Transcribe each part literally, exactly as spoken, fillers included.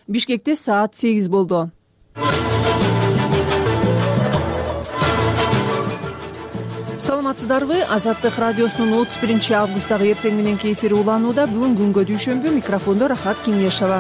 Бишкекте саат сегиз болду. Саламатсыздарбы? Азаттык радиосунун отуз биринчи августтагы эртең мененки эфири уланууда. Бүгүн күнгө дүйшөмбү, микрофондо Рахат Кеңешова.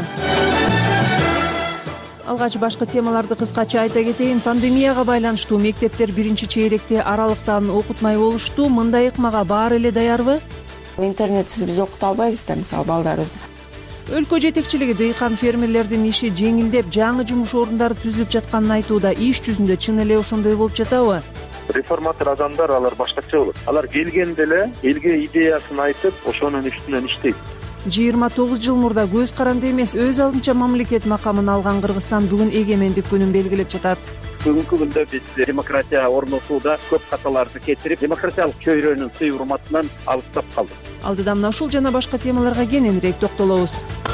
Алгач башкы темаларды кыскача айта кетейин. Пандемияга байланыштуу мектептер биринчи чейректе аралыктан окутмай болушту. Мындай ыкмага баары эле даярбы? Интернетсиз биз окута албайбыз да, мисалы балдарыбызды. Өлкө жетекчилиги дыйкан фермерлердин иши жеңилдеп, жаңы жумуш орундары түзүлүп жатканын айтууда. Иш жүзүндө чын эле ошондой болуп жатабы? Реформатор адамдар алар башкача болот. Алар келгенде эле элге идеясын айтып, ошонун үстүнөн иштейт. жыйырма тогуз жыл мурда көз каранды эмес, өз алдынча мамлекет макамын алган Кыргызстан бүгүн эгемендик күнүн белгилеп жатат. Бүгүнкү күндө биз демократия орнотууда көп каталарды кетирип, демократиялык чөйрөнүн сый урматынан алыстап калдык. Алдыда мына ушул жана башка темаларга кененирээк токтолобуз.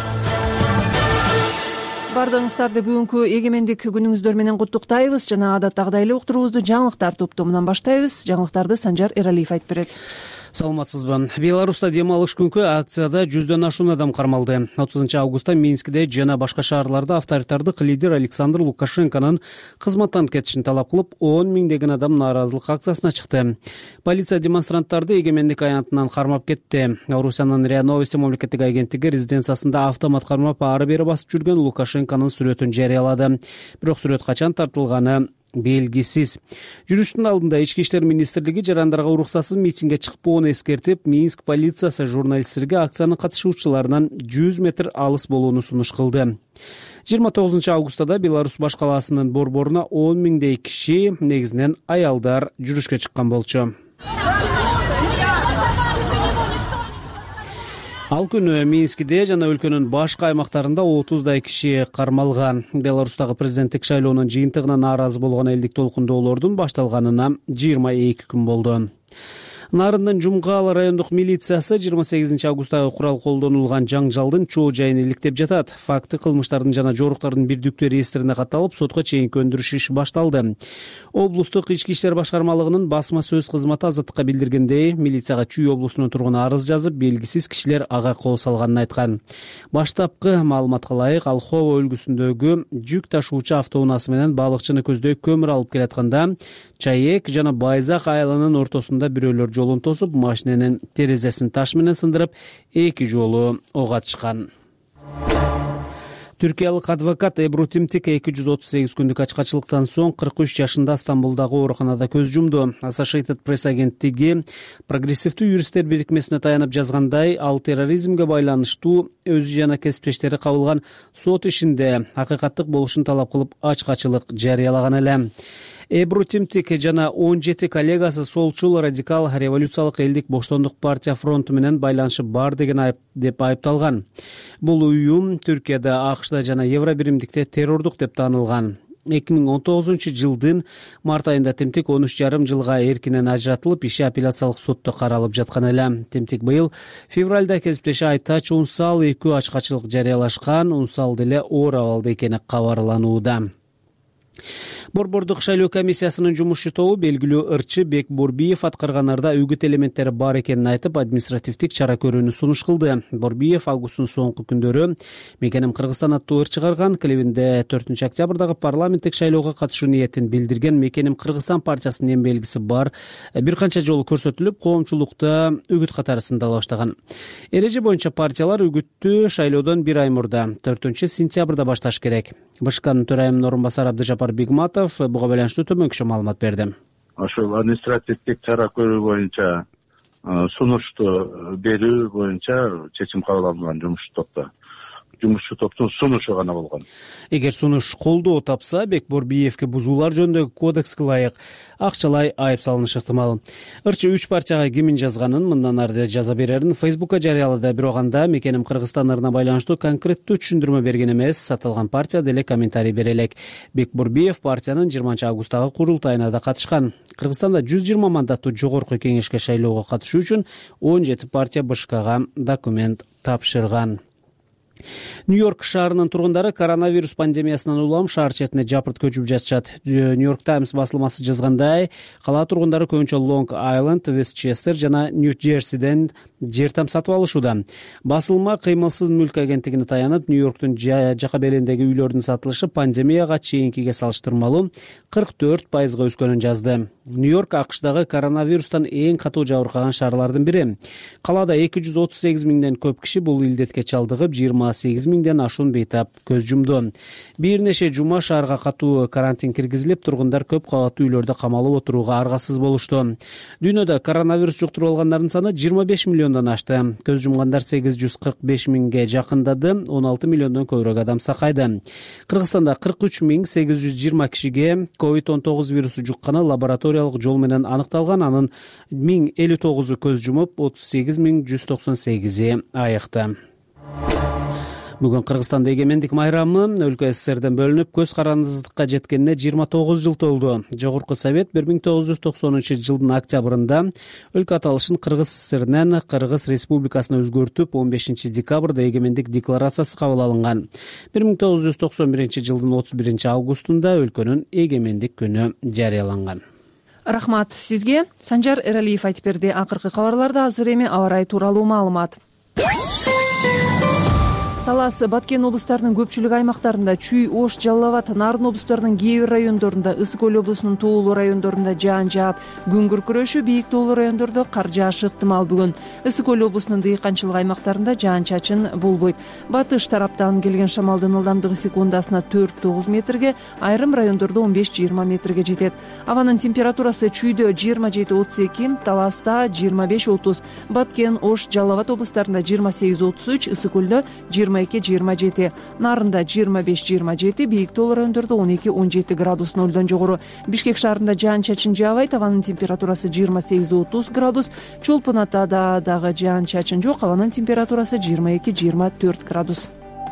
Бардыгыңыздарды бүгүнкү эгемендик күнүңүздөр менен куттуктайбыз. Жана адаттагыдай эле уктуруубузду жаңылыктар топтомунан баштайбыз. Жаңылыктарды Санжар Эралиев айтып берет. Саламатсызбы? Беларуста дем алыш күнкү акцияда жүздөн ашуун адам кармалды. отузунчу августта Минскиде жана башка шаарларда авторитардык лидер Александр Лукашенконун кызматтан кетишин талап кылып, он миңдеген адам нааразылык акциясына чыкты. Полиция демонстранттарды эгемендик аянтынан кармап кетти. Орусиянын РИА Новости мамлекеттик агенттиги резиденциясында автомат кармап ары бери басып жүргөн Лукашенконун сүрөтүн жарыялады. Бирок сүрөт качан тартылганы белгисиз. Жүрүштүн алдында Ички иштер министрлиги жарандарга уруксатсыз митингге чыкпоону эскертип, Минск полициясы журналисттерге акциянын катышуучуларынан жүз метр алыс болууну сунуш кылды. жыйырма тогузунчу августта Беларусь баш калаасынын борборуна он миңдей киши, негизинен аялдар, жүрүшкө чыккан болчу. Ал күнү Минскиде жана өлкөнүн башка аймактарында отуздай киши кармалган. Беларустагы президенттик шайлоонун жыйынтыгына нааразы болгон элдик толкундоолордун башталганына жыйырма эки күн болду. Нарындын Жумгал райондук милициясы жыйырма сегизинчи августтагы курал колдонулган жаңжалдын чоо жайын иликтеп жатат. Факты кылмыштардын жана жоруктардын бирдиктүү реестрине катталып, сотко чейинки өндүрүш иши башталды. Облустук ички иштер башкармалыгынын басма сөз кызматы Азаттыкка билдиргендей, милицияга Чүй облусунун тургуну арыз жазып, белгисиз кишилер ага кол салганын айткан. Баштапкы маалыматка ылайык, Алхова өлкөсүндөгү жүк ташуучу автоунаасы менен балыкчыны көздөй көмүр алып келатканда, Чаек жана Байзак айылынын ортосунда бирөөлөр жолун тосуп, машиненин терезесин таш менен сындырып, эки жолу ок атышкан. Түркиялык адвокат Эбру Тимтик эки жүз отуз сегиз күндүк ачкачылыктан соң кырк үч жашында Стамбулдагы ооруканада көз жумду. Associated Press агенттиги прогрессивдүү юристтер бирикмесине таянып жазгандай, ал терроризмге байланыштуу өзү жана кесиптештери кабылган сот ишинде акыйкаттык болушун талап кылып ачкачылык жарыялаган эле. Эбру Тимтик жана он жети коллегасы солчул радикал революциялык элдик боштондук партия фронту менен байланышы бар деген айып деп айыпталган. Бул уюм Түркияда, АКШда жана Евробиримдикте террордук деп таанылган. эки миң он тогузунчу жылдын март айында Тимтик он үч жарым жылга эркинен ажыратылып, иши апелляциялык сотто каралып жаткан эле. Тимтик быйыл февралда кесиптеши Айтач Унсал экөө ачкачылык жарыялашкан. Унсал деле оор абалда экени кабарланууда. Борбордук шайлоо комиссиясынын жумушчу тобу белгилүү ырчы Бек Борбиев аткарганарда үгүт элементтери бар экенин айтып, административдик чара көрүүнү сунуш кылды. Борбиев августтун соңку күндөрү Мекеним Кыргызстан аттуу ыр чыгарган. Клебинде төртүнчү октябрдагы парламенттик шайлоого катышуу ниетин билдирген Мекеним Кыргызстан партиясынын эң белгиси бар бир канча жолу көрсөтүлүп, коомчулукта үгүт катары сындала баштаган. Эреже боюнча партиялар үгүттү шайлоодон бир ай мурда, төртүнчү сентябрда башташ керек. БШКнын төрайымынын орун басары Абдыжапар Бигматов буга байланыштуу төмөнкүчө маалымат берди. Ошол административдик чара көрүү боюнча сунушту берүү боюнча чечим кабыл алынган жумушчу топто. Жумушчу топтун сунушу гана болгон. Эгер сунуш колдоо тапса, Бек Борбиевке бузуулар жөнүндөгү кодекске ылайык акчалай айып салынышы ыктымал. Ырчы үч партияга кимин жазганын, мындан ары жаза берерин Фейсбукка жарыялады. Бирок анда Мекеним Кыргызстан ырына байланыштуу конкреттүү түшүндүрмө берген эмес, аталган партия деле комментарий бере элек. Бек Борбиев партиянын жыйырманчы августтагы курултайына да катышкан. Кыргызстанда жүз жыйырма мандаттуу жогорку кеңешке шайлоого катышуу үчүн он жети партия БШКга документ тапшырган. Нью-Йорк шаарынын тургундары коронавирус пандемиясынан улам шаар четине жапырт көчүп жатышат. Нью-Йорк Таймс басылмасы жазгандай, кала тургундары көбүнчө Лонг Айленд, Вестчестер жана Нью-Джерсиден жер там сатып алышууда. Басылма кыймылсыз мүлк агенттигине таянып, Нью-Йорктун жака белиндеги үйлөрдүн сатылышы пандемияга чейинкиге салыштырмалуу кырк төрт пайызга өскөнүн жазды. Нью-Йорк АКШдагы коронавирустан эң катуу жабыркаган шаарлардын бири. Калаада эки жүз отуз сегиз миңден көп киши бул илдетке чалдыгып, жыйырма сегиз миңден ашуун бейтап көз жумду. Бир нече жума шаарга катуу карантин киргизилип, тургундар көп кабаттуу үйлөрдө камалып отурууга аргасыз болушту. Дүйнөдө коронавирус жуктуруп алгандардын саны жыйырма беш миллиондон ашты. Көз жумгандар сегиз жүз кырк беш миңге жакындады, он алты миллиондон көбүрөөк адам сакайды. Кыргызстанда кырк үч миң сегиз жүз жыйырма кишиге ковид он тогуз вирусу жукканы лабораториялык жол менен аныкталган, анын миң элүү тогузу көз жумуп, отуз сегиз миң жүз токсон сегизи айыкты. Бүгүн Кыргызстанда эгемендик майрамы өлкө СССРден бөлүнүп, көз карандысыздыкка жеткенине жыйырма тогуз жыл толду. Жогорку Совет бир миң тогуз жүз токсонунчу жылдын октябрында өлкө аталышын Кыргыз СССРинен Кыргыз Республикасына өзгөртүп, он бешинчи декабрда эгемендик декларациясы кабыл алынган. бир миң тогуз жүз токсон биринчи жылдын отуз биринчи августунда өлкөнүн эгемендик күнү жарыяланган. Рахмат сизге. Санжар Эралиев айтып берди. Акыркы кабарларда азыр эми аба ырайы тууралуу маалымат. Талас, Баткен облустарынын көпчүлүк аймактарында, Чүй, Ош, Жалал Абад, Нарын облустарынын кээ бир райондорунда, Ысык Көл облусунун тоолуу райондорунда жаан жаап, күн күркүрөшү, бийик тоолуу райондордо кар жаашы ыктымал бүгүн. Ысык Көл облусунун дыйканчылык аймактарында жаан чачын болбойт. Батыш тараптан келген шамалдын ылдамдыгы секундасына төрт тогуз метрге, айрым райондордо он беш жыйырма метрге жетет. Абанын температурасы Чүйдө жыйырма жети отуз эки, Таласта жыйырма беш отуз, Баткен, Ош, Жалал Абад облустарында жыйырма сегиз отуз үч, Ысык Көлдө жыйырма эки жыйырма жети, Нарында жыйырма беш жыйырма жети, бийик тоолуу райондордо он эки он жети градус нолдон жогору. Бишкек шаарында жаан чачын жаабайт, абанын температурасы жыйырма сегиз отуз градус. Чолпон Атада дагы жаан чачын жок, абанын температурасы жыйырма эки жыйырма төрт градус.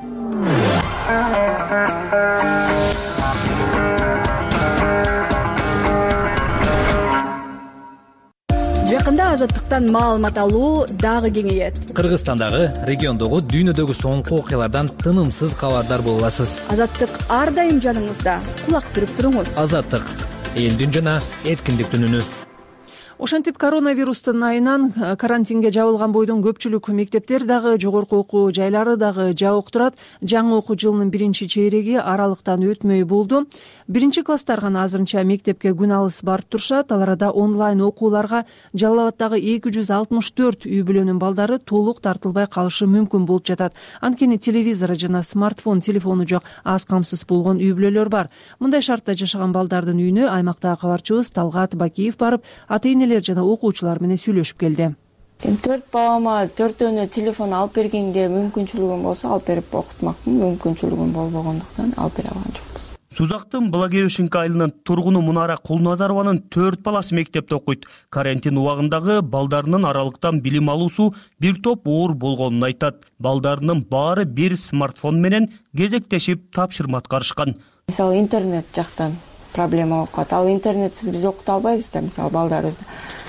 Жакында азаттыктан маалымат алуу дагы кеңейет. Кыргызстандагы, региондогу, дүйнөдөгү соңку окуялардан тынымсыз кабардар боло аласыз. Азаттык ар дайым жаныңызда. Кулак түрүп туруңуз. Азаттык элдин жана эркиндиктин үнү. Ошентип коронавирустун айынан карантинге жабылган бойдон көпчүлүк мектептер дагы, жогорку окуу жайлары дагы жабык турат. Жаңы окуу жылынын биринчи чейреги аралыктан өтмөй болду. Биринчи класстар гана азырынча мектепке күн алыс барып турушат. Ал арада онлайн окууларга Жалал Абаддагы эки жүз алтымыш төрт үй бүлөнүн балдары толук тартылбай калышы мүмкүн болуп жатат. Анткени телевизору жана смартфон телефону жок, аз камсыз болгон үй бүлөлөр бар. Мындай шартта жашаган балдардын үйүнө аймактагы кабарчыбыз Талгат Бакиев барып, ата-эне жана окуучулар менен сүйлөшүп келди. Төрт балама төртөөнө телефон алып бергенге мүмкүнчүлүгүм болсо алып берип окутмакмын, мүмкүнчүлүгүм болбогондуктан алып бере алган жокпуз. Сузактын Благовещенка айылынын тургуну Мунара Кулназарованын төрт баласы мектепте окуйт. Карантин убагындагы балдарынын аралыктан билим алуусу бир топ оор болгонун айтат. Балдарынын баары бир смартфон менен кезектешип тапшырма аткарышкан. Мисалы интернет жактан проблема болуп калат. Ал интернетсиз биз окута албайбыз да, мисалы балдарыбызды.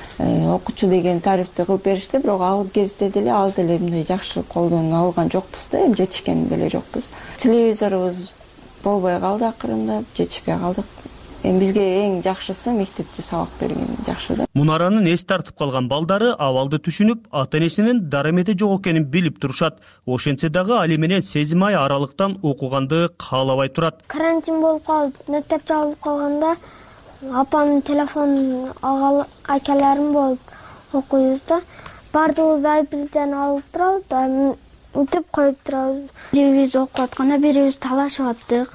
Окуучу деген тарифти кылып беришти, бирок ал кезде деле ал деле мындай жакшы колдон алган жокпуз да, эми жетишкен деле жокпуз. Телевизорубуз болбой калды акырында, жетишпей калдык. Эми бизге эң жакшысы мектепте сабак берген жакшы да. Мунаранын эс тартып калган балдары абалды түшүнүп, ата-энесинин дарамети жок экенин билип турушат. Ошентсе дагы али менен сезим ай аралыктан окуганды каалабай турат. Карантин болуп калып, мектеп жабылып калганда апамдын телефонун алгалы акаларым болуп окуйбуз да. Бардыгыбыз айпирден алып турабыз, мынтип коюп турабыз. Бирибиз окуп атканда бирибиз талашып аттык.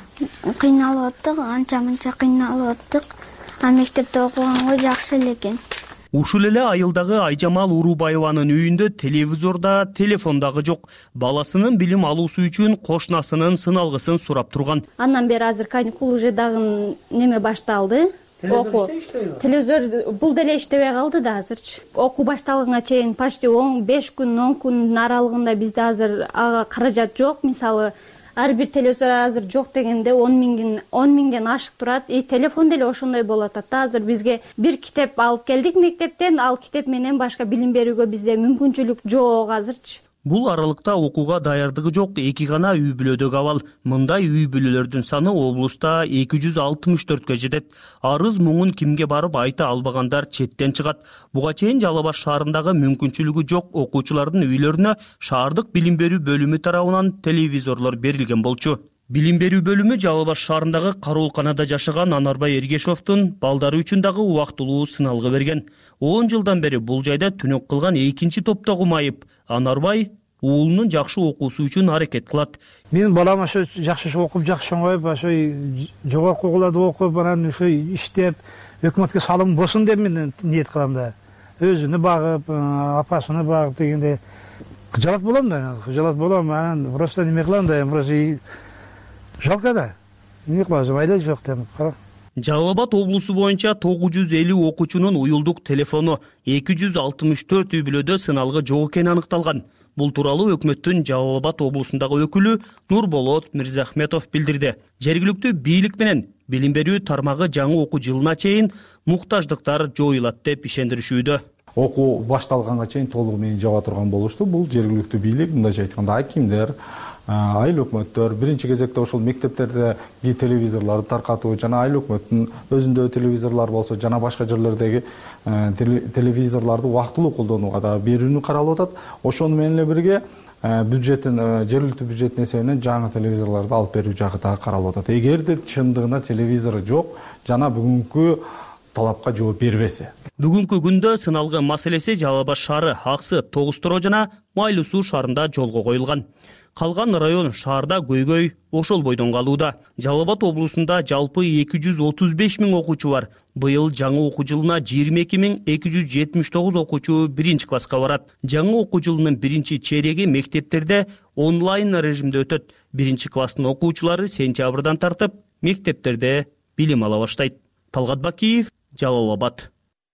Кыйналып аттык, анча-мынча кыйналып аттык. А мектепте окуганга жакшы эле экен. Ушул эле айылдагы Айжамал Урубаеванын үйүндө телевизорда, телефондагы жок. Баласынын билим алуусу үчүн кошнасынын сыналгысын сурап турган. Андан бери азыр каникул уже дагы неме башталды. Телевизор иштебейби? Телевизор бул деле иштебей калды да азырчы. Окуу башталганга чейин почти он беш күн, он күндүн аралыгында бизде азыр ага каражат жок. Мисалы ар бир телевизор азыр жок дегенде он миңден он миңден ашык турат. И телефон деле ошондой болуп атат да. Азыр бизге бир китеп алып келдик мектептен, ал китеп менен башка билим берүүгө бизде мүмкүнчүлүк жок азырчы. Бул аралыкта окууга даярдыгы жок эки гана үй бүлөдөгү абал. Мындай үй бүлөлөрдүн саны облуста эки жүз алтымыш төрткө жетет. Арыз муңун кимге барып айта албагандар четтен чыгат. Буга чейин Жалал Абад шаарындагы мүмкүнчүлүгү жок окуучулардын үйлөрүнө шаардык билим берүү бөлүмү тарабынан телевизорлор берилген болчу. Билим берүү бөлүмү Жалал Абад шаарындагы кароолканада жашаган Анарбай Эргешовдун балдары үчүн дагы убактылуу сыналгы берген. он жылдан бери бул жайда түнөк кылган экинчи топтогу майып. Анарбай уулунун жакшы окуусу үчүн аракет кылат. Мен балам ошо жакшы окуп, жакшы оңоюп, ошо жогорку окууларды окуп, анан ошо иштеп, өкмөткө салым болсун деп мен ниет кылам да. Өзүнү багып, апасыны багып дегенде кыжалат болом да, кыжалат болом. Анан просто неме кылам да, просто жалко да. Эмне кылабыз, айда жок деп кара. Жалал Абад облусу боюнча тогуз жүз элүү окуучунун уюлдук телефону эки жүз алтымыш төрт үй бүлөдө сыналгы жок экени аныкталган. Бул тууралуу өкмөттүн Жалал Абад облусундагы өкүлү Нурболот Мирзахметов билдирди. Жергиликтүү бийлик менен билим берүү тармагы жаңы окуу жылына чейин муктаждыктар жоюлат деп ишендиришүүдө. Окуу башталганга чейин толугу менен жаба турган болушту. Бул жергиликтүү бийлик, мындайча айтканда акимдер, айыл өкмөттөр биринчи кезекте ошол мектептерде телевизорлорду таркатуу жана айыл өкмөттүн өзүндө телевизорлор болсо жана башка жерлердеги телевизорлорду убактылуу колдонууга да берүүнү каралып атат. Ошону менен эле бирге бюджеттин жергиликтүү бюджеттин эсебинен жаңы телевизорлорду алып берүү жагы дагы каралып атат. Эгерде чындыгында телевизор жок жана бүгүнкү талапка жооп бербесе. Бүгүнкү күндө сыналгы маселеси Жалал Абад шаары, Аксы, Тогуз Тороо жана Майлуу Суу шаарында жолго коюлган. Калган район шаарда көйгөй ошол бойдон калууда. Жалал Абад облусунда жалпы эки жүз отуз беш миң окуучу бар. Быйыл жаңы окуу жылына жыйырма эки миң эки жүз жетимиш тогуз окуучу биринчи класска барат. Жаңы окуу жылынын биринчи чейреги мектептерде онлайн режимде өтөт. Биринчи класстын окуучулары сентябрдан тартып мектептерде билим ала баштайт. Талгат Бакиев, Жалал Абад.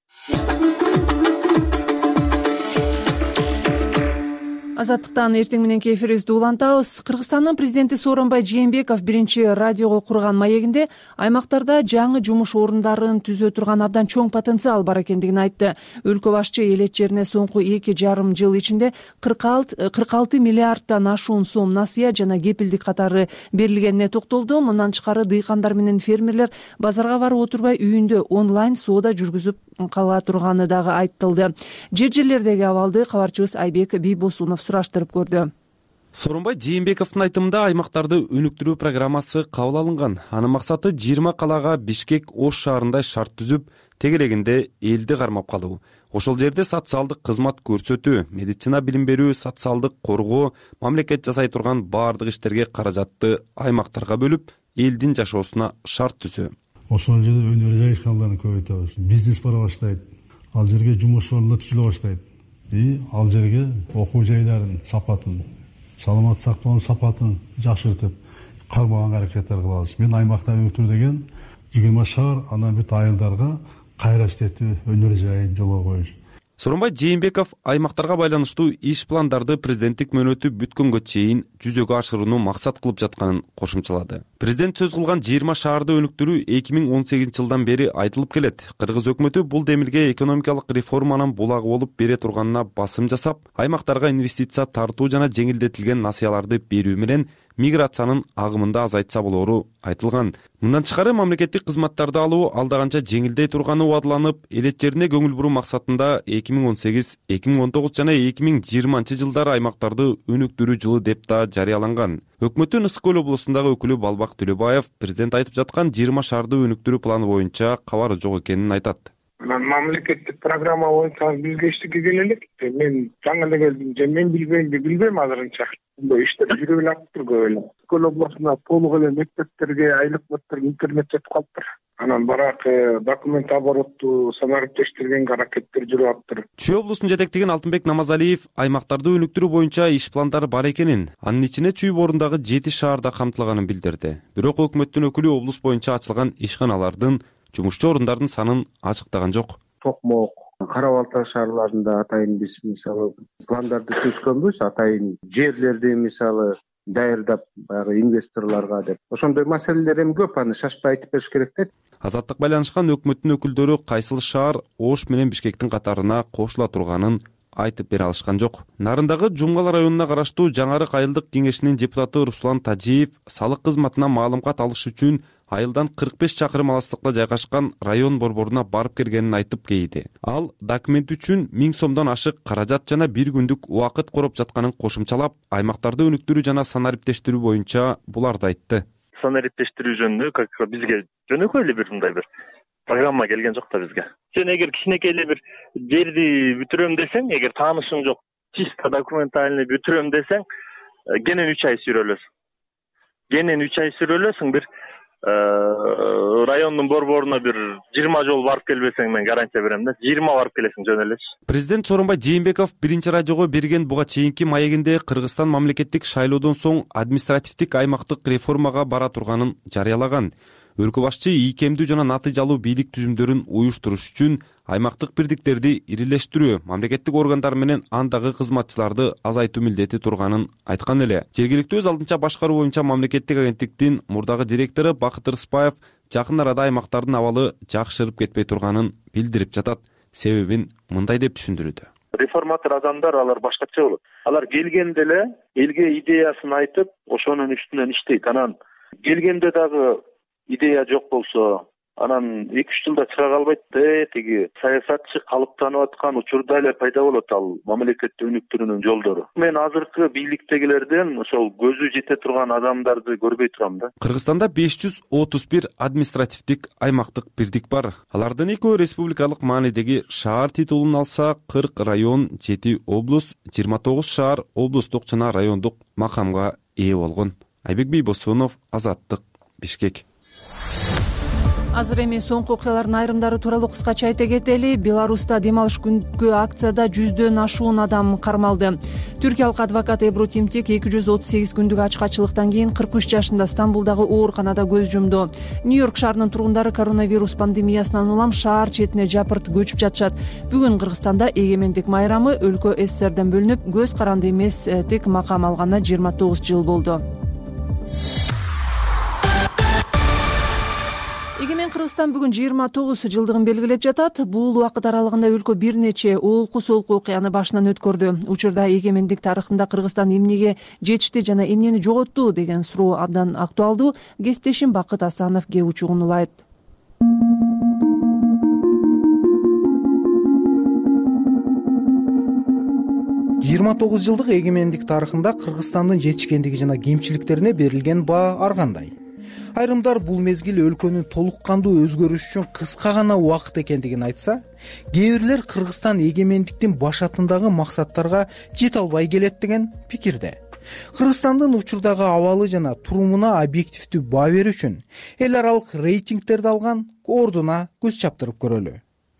Азаттыктан эртең мененки эфирибизди улантабыз. Кыргызстандын президенти Сооронбай Жээнбеков биринчи радиого курган маегинде аймактарда жаңы жумуш орундарын түзө турган абдан чоң потенциал бар экендигин айтты. Өлкө башчы элет жерине соңку эки жарым жыл ичинде кырк алты миллиарддан ашуун сом насыя жана кепилдик катары берилгенине токтолду. Мындан тышкары дыйкандар менен фермерлер базарга барып отурбай үйүндө онлайн соода жүргүзүп кала турганы дагы айтылды. Жер жерлердеги абалды кабарчыбыз Айбек Бийбосунов сураштырып көрдү. Сооронбай Жээнбековдун айтымында аймактарды өнүктүрүү программасы кабыл алынган. Анын максаты жыйырма калаага Бишкек, Ош шаарындай шарт түзүп, тегерегинде элди кармап калуу. Ошол жерде социалдык кызмат көрсөтүү, медицина билим берүү, социалдык коргоо, мамлекет жасай турган баардык иштерге каражатты аймактарга бөлүп, элдин жашоосуна шарт түзүү. Ошол жерде өнөр жайышкандарын көбөйтөбүз. Бизнес бара баштайт. Ал жерге жумуш орундар түзүлө баштайт. И ал жерге окуу жайларын сапатын, саламат сактоонун сапатын жакшыртып, кармаганга аракеттер кылабыз. Мен аймакта өнүктүрүү деген жыйырма шаар, анан бүт айылдарга кайра иштетүү, өнөр жайын жолго коюш. Сооронбай Жээнбеков аймактарга байланыштуу иш пландарды президенттик мөөнөтү бүткөнгө чейин жүзөгө ашырууну максат кылып жатканын кошумчалады. Президент сөз кылган жыйырма шаарды өнүктүрүү эки миң он сегизинчи жылдан бери айтылып келет. Кыргыз өкмөтү бул демилге экономикалык реформанын булагы болуп бере турганына басым жасап, аймактарга инвестиция тартуу жана жеңилдетилген насыяларды берүү менен миграциянын агымында азайтса болору айтылган. Мындан тышкары мамлекеттик кызматтарды алуу алда канча жеңилдей турганы убадаланып, элет жерине көңүл буруу максатында эки миң он сегиз, эки миң он тогуз жана эки миң жыйырманчы жылдары аймактарды өнүктүрүү жылы деп да жарыяланган. Өкмөттүн Ысык көл облусундагы өкүлү Балбак Төлөбаев президент айтып жаткан жыйырма шаарды өнүктүрүү планы боюнча кабары жок экенин айтат. Мамлекеттик программа боюнча бизге иштикке келелик. Мен жаңы эле келдим, же мен билбеймби, билбейм азырынча. Бул иштер жүрүп эле атыптыр көп эле. Көл облусунда толук эле мектептерге, айыл өкмөттөргө интернет жетип калыптыр. Анан баракы документ оборотту санариптештиргенге аракеттер жүрүп атыптыр. Чүй облусун жетектеген Алтынбек Намазалиев аймактарды өнүктүрүү боюнча иш пландары бар экенин, анын ичине Чүй борундагы жети шаарда камтылганын билдирди. Бирок өкмөттүн өкүлү облус боюнча ачылган ишканалардын, жумушчу орундардын санын ачыктаган жок. Токмок, Кара Балта шаарларында атайын биз мисалы пландарды түзгөнбүз, атайын жерлерди мисалы даярдап баягы инвесторлорго деп. Ошондой маселелер эми көп, аны шашпай айтып бериш керек да. Азаттык байланышкан өкмөттүн өкүлдөрү кайсыл шаар Ош менен Бишкектин катарына кошула турганын айтып бере алышкан жок. Нарындагы Жумгал районуна караштуу Жаңарык айылдык кеңешинин депутаты Руслан Тажиев салык кызматына маалымат алыш үчүн айылдан кырк беш чакырым алыстыкта жайгашкан район борборуна барып келгенин айтып кейди. Ал документ үчүн миң сомдон ашык каражат жана бир күндүк убакыт короп жатканын кошумчалап, аймактарды өнүктүрүү жана санариптештирүү боюнча буларды айтты. Санариптештирүү жөнүндө как бизге жөнөкөй эле бир мындай бир программа келген жок да бизге. Сен эгер кичинекей эле бир жерди бүтүрөм десең, эгер таанышың жок, чисто документальный бүтүрөм десең, кенен үч ай сүрөлөсүң. Кенен үч ай сүрөлөсүң, бир райондун борборуна бир жыйырма жол барып келбесең, мен гарантия берем да, жыйырма барып келесиң жөн элечи. Президент Сооронбай Жээнбеков биринчи радиого берген буга чейинки маегинде Кыргызстан мамлекеттик шайлоодон соң административдик аймактык реформага бара турганын жарыялаган. Өлкө башчы ийкемдүү жана натыйжалуу бийлик түзүмдөрүн уюштуруш үчүн аймактык бирдиктерди ирилештирүү, мамлекеттик органдар менен андагы кызматчыларды азайтуу милдети турганын айткан эле. Жергиликтүү өз алдынча башкаруу боюнча мамлекеттик агенттиктин мурдагы директору Бакыт Рыспаев жакын арада аймактардын абалы жакшырып кетпей турганын билдирип жатат. Себебин мындай деп түшүндүрүүдө. Реформатор адамдар алар башкача болот. Алар келгенде эле элге идеясын айтып, ошонун үстүнөн иштейт. Анан келгенде дагы идея жок болсо, анан эки үч жылда чыга калбайт да, тиги саясатчы калыптанып аткан учурда эле пайда болот ал мамлекетти өнүктүрүүнүн жолдору. Мен азыркы бийликтегилерден ошол көзү жете турган адамдарды көрбөй турам да. Кыргызстанда беш жүз отуз бир административдик аймактык бирдик бар. Алардын экөө республикалык маанидеги шаар титулун алса, кырк район, жети облус, жыйырма тогуз шаар облустук жана райондук макамга ээ болгон. Айбек Бийбосунов, Азаттык, Бишкек. Азыр эми соңку окуялардын айрымдары тууралуу кыскача айта кетели. Беларуста дем алыш күнгү акцияда жүздөн ашуун адам кармалды. Түркиялык адвокат Эбру Тимтик эки жүз отуз сегиз күндүк ачкачылыктан кийин кырк үч жашында Стамбулдагы ооруканада көз жумду. Нью-Йорк шаарынын тургундары коронавирус пандемиясынан улам шаар четине жапырт көчүп жатышат. Бүгүн Кыргызстанда эгемендик майрамы. Өлкө СССРден бөлүнүп, көз каранды эмес тек макам алганына жыйырма тогуз жыл болду. Эгемен Кыргызстан бүгүн жыйырма тогуз жылдыгын белгилеп жатат. Бул убакыт аралыгында өлкө бир нече олку солку окуяны башынан өткөрдү. Учурда эгемендик тарыхында Кыргызстан эмнеге жетишти жана эмнени жоготту деген суроо абдан актуалдуу. Кесиптешим Бакыт Асанов кээ учугун улайт. жыйырма тогуз жылдык эгемендик тарыхында Кыргызстандын жетишкендиги жана кемчиликтерине берилген баа ар кандай. Айрымдар бул мезгил өлкөнүн толук кандуу өзгөрүш үчүн кыска гана убакыт экендигин айтса, кээ бирлер Кыргызстан эгемендиктин башатындагы максаттарга жете албай келет деген пикирде. Кыргызстандын учурдагы абалы жана турумуна объективдүү баа берүү үчүн эл аралык рейтингтерди алган ордуна көз чаптырып көрөлү.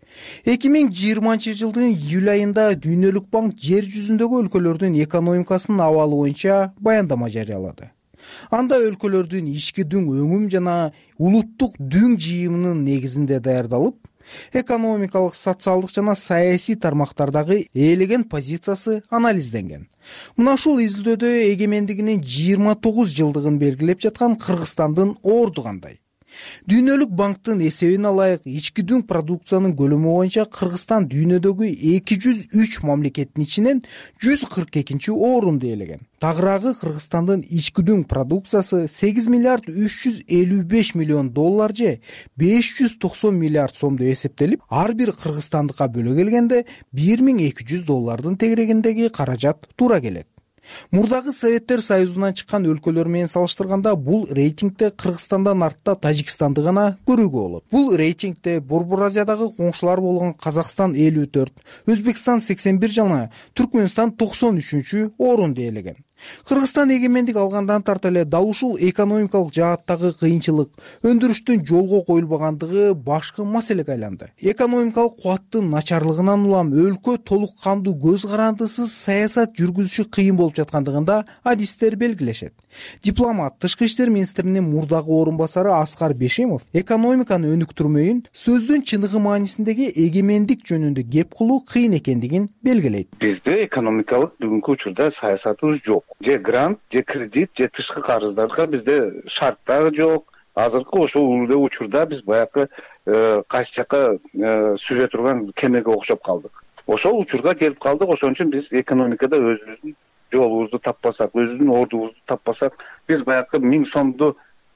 эки миң жыйырманчы жылдын июль айында Дүйнөлүк банк жер жүзүндөгү өлкөлөрдүн экономикасынын абалы боюнча баяндама жарыялады. Анда өлкөлөрдүн ички дүң өңүм жана улуттук дүң жыйымынын негизинде даярдалып, экономикалык, социалдык жана саясий тармактардагы ээлеген позициясы анализденген. Мына ушул изилдөөдө эгемендигинин жыйырма тогуз жылдыгын белгилеп жаткан Кыргызстандын орду кандай? Дүйнөлүк банктын эсебин алайык, ички дүң продукциянын көлөмү боюнча Кыргызстан дүйнөдөгү эки жүз үч мамлекеттин ичинен жүз кырк экинчи орунду ээлеген. Тагыраагы Кыргызстандын ички дүң продукциясы сегиз миллиард үч жүз элүү беш миллион доллар же беш жүз токсон миллиард сомдо эсептелип, ар бир кыргызстандыкка бөлө келгенде бир миң эки жүз доллардын тегерегиндеги каражат туура келет. Мурдагы Советтер Союзунан чыккан өлкөлөр менен салыштырганда бул рейтингде Кыргызстандан артта Тажикстанды гана көрүүгө болот. Бул рейтингде Борбор Азиядагы коңшулар болгон Казакстан элүү төрт, Өзбекстан сексен бир жана Түркмөнстан токсон үчүнчү орунду ээлеген. Кыргызстан эгемендик алгандан тарта эле дал ушул экономикалык жааттагы кыйынчылык, өндүрүштүн жолго коюлбагандыгы башкы маселеге айланды. Экономикалык кубаттын начарлыгынан улам өлкө толук кандуу көз карандысыз саясат жүргүзүшү кыйын болуп жаткандыгында адистер белгилешет. Дипломат, тышкы иштер министринин мурдагы орун басары Аскар Бешемов экономиканы өнүктүрмөйүн сөздүн чыныгы маанисиндеги эгемендик жөнүндө кеп кылуу кыйын экендигин белгилейт. Бизде экономикалык бүгүнкү учурда саясатыбыз жок. Же грант, же кредит, же тышкы карыздарга бизде шарттар жок. Азыркы ошол учурда биз баягы кайсы жака сүзө турган кемеге окшоп калдык. ошол учурга келип калдык. Ошон үчүн биз экономикада өзүбүздүн жолубузду таппасак, өзүбүздүн ордубузду таппасак, биз баягы миң сомду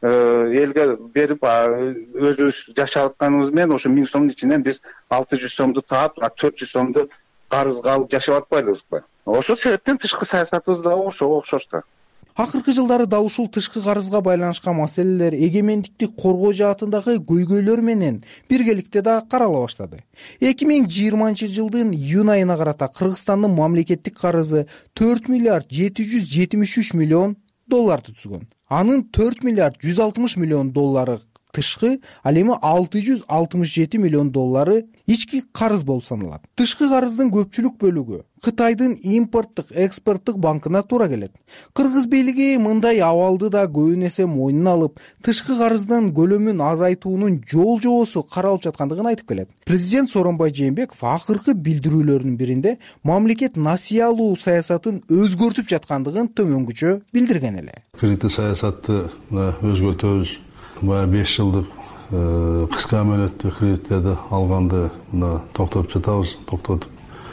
элге берип өзүбүз жашап атканыбыз менен ошо миң сомдун ичинен биз алты жүз сомду таап, төрт жүз сомду карызга алып жашап атпайбызбы? Ошол себептен тышкы саясатыбыз да ошого окшош да. Акыркы жылдары дал ушул тышкы карызга байланышкан маселелер эгемендикти коргоо жаатындагы көйгөйлөр менен биргеликте да карала баштады. эки миң жыйырманчы жылдын июнь айына карата Кыргызстандын мамлекеттик карызы төрт миллиард жети жүз жетимиш үч миллион долларды түзгөн. Анын төрт миллиард жүз алтымыш миллион доллары тышкы, ал эми алты жүз алтымыш жети миллион доллары ички карыз болуп саналат. Тышкы карыздын көпчүлүк бөлүгү Кытайдын импорттук экспорттук банкына туура келет. Кыргыз бийлиги мындай абалды да көбүн эсе мойнуна алып, тышкы карыздын көлөмүн азайтуунун жол жобосу каралып жаткандыгын айтып келет. Президент Сооронбай Жээнбеков акыркы билдирүүлөрүнүн биринде мамлекет насыя алуу саясатын өзгөртүп жаткандыгын төмөнгүчө билдирген эле. Кредиттик саясатты өзгөртөбүз. Бая беш жылдык кыска мөөнөттүү кредиттерди алганды мына токтотуп жатабыз, токтотуп.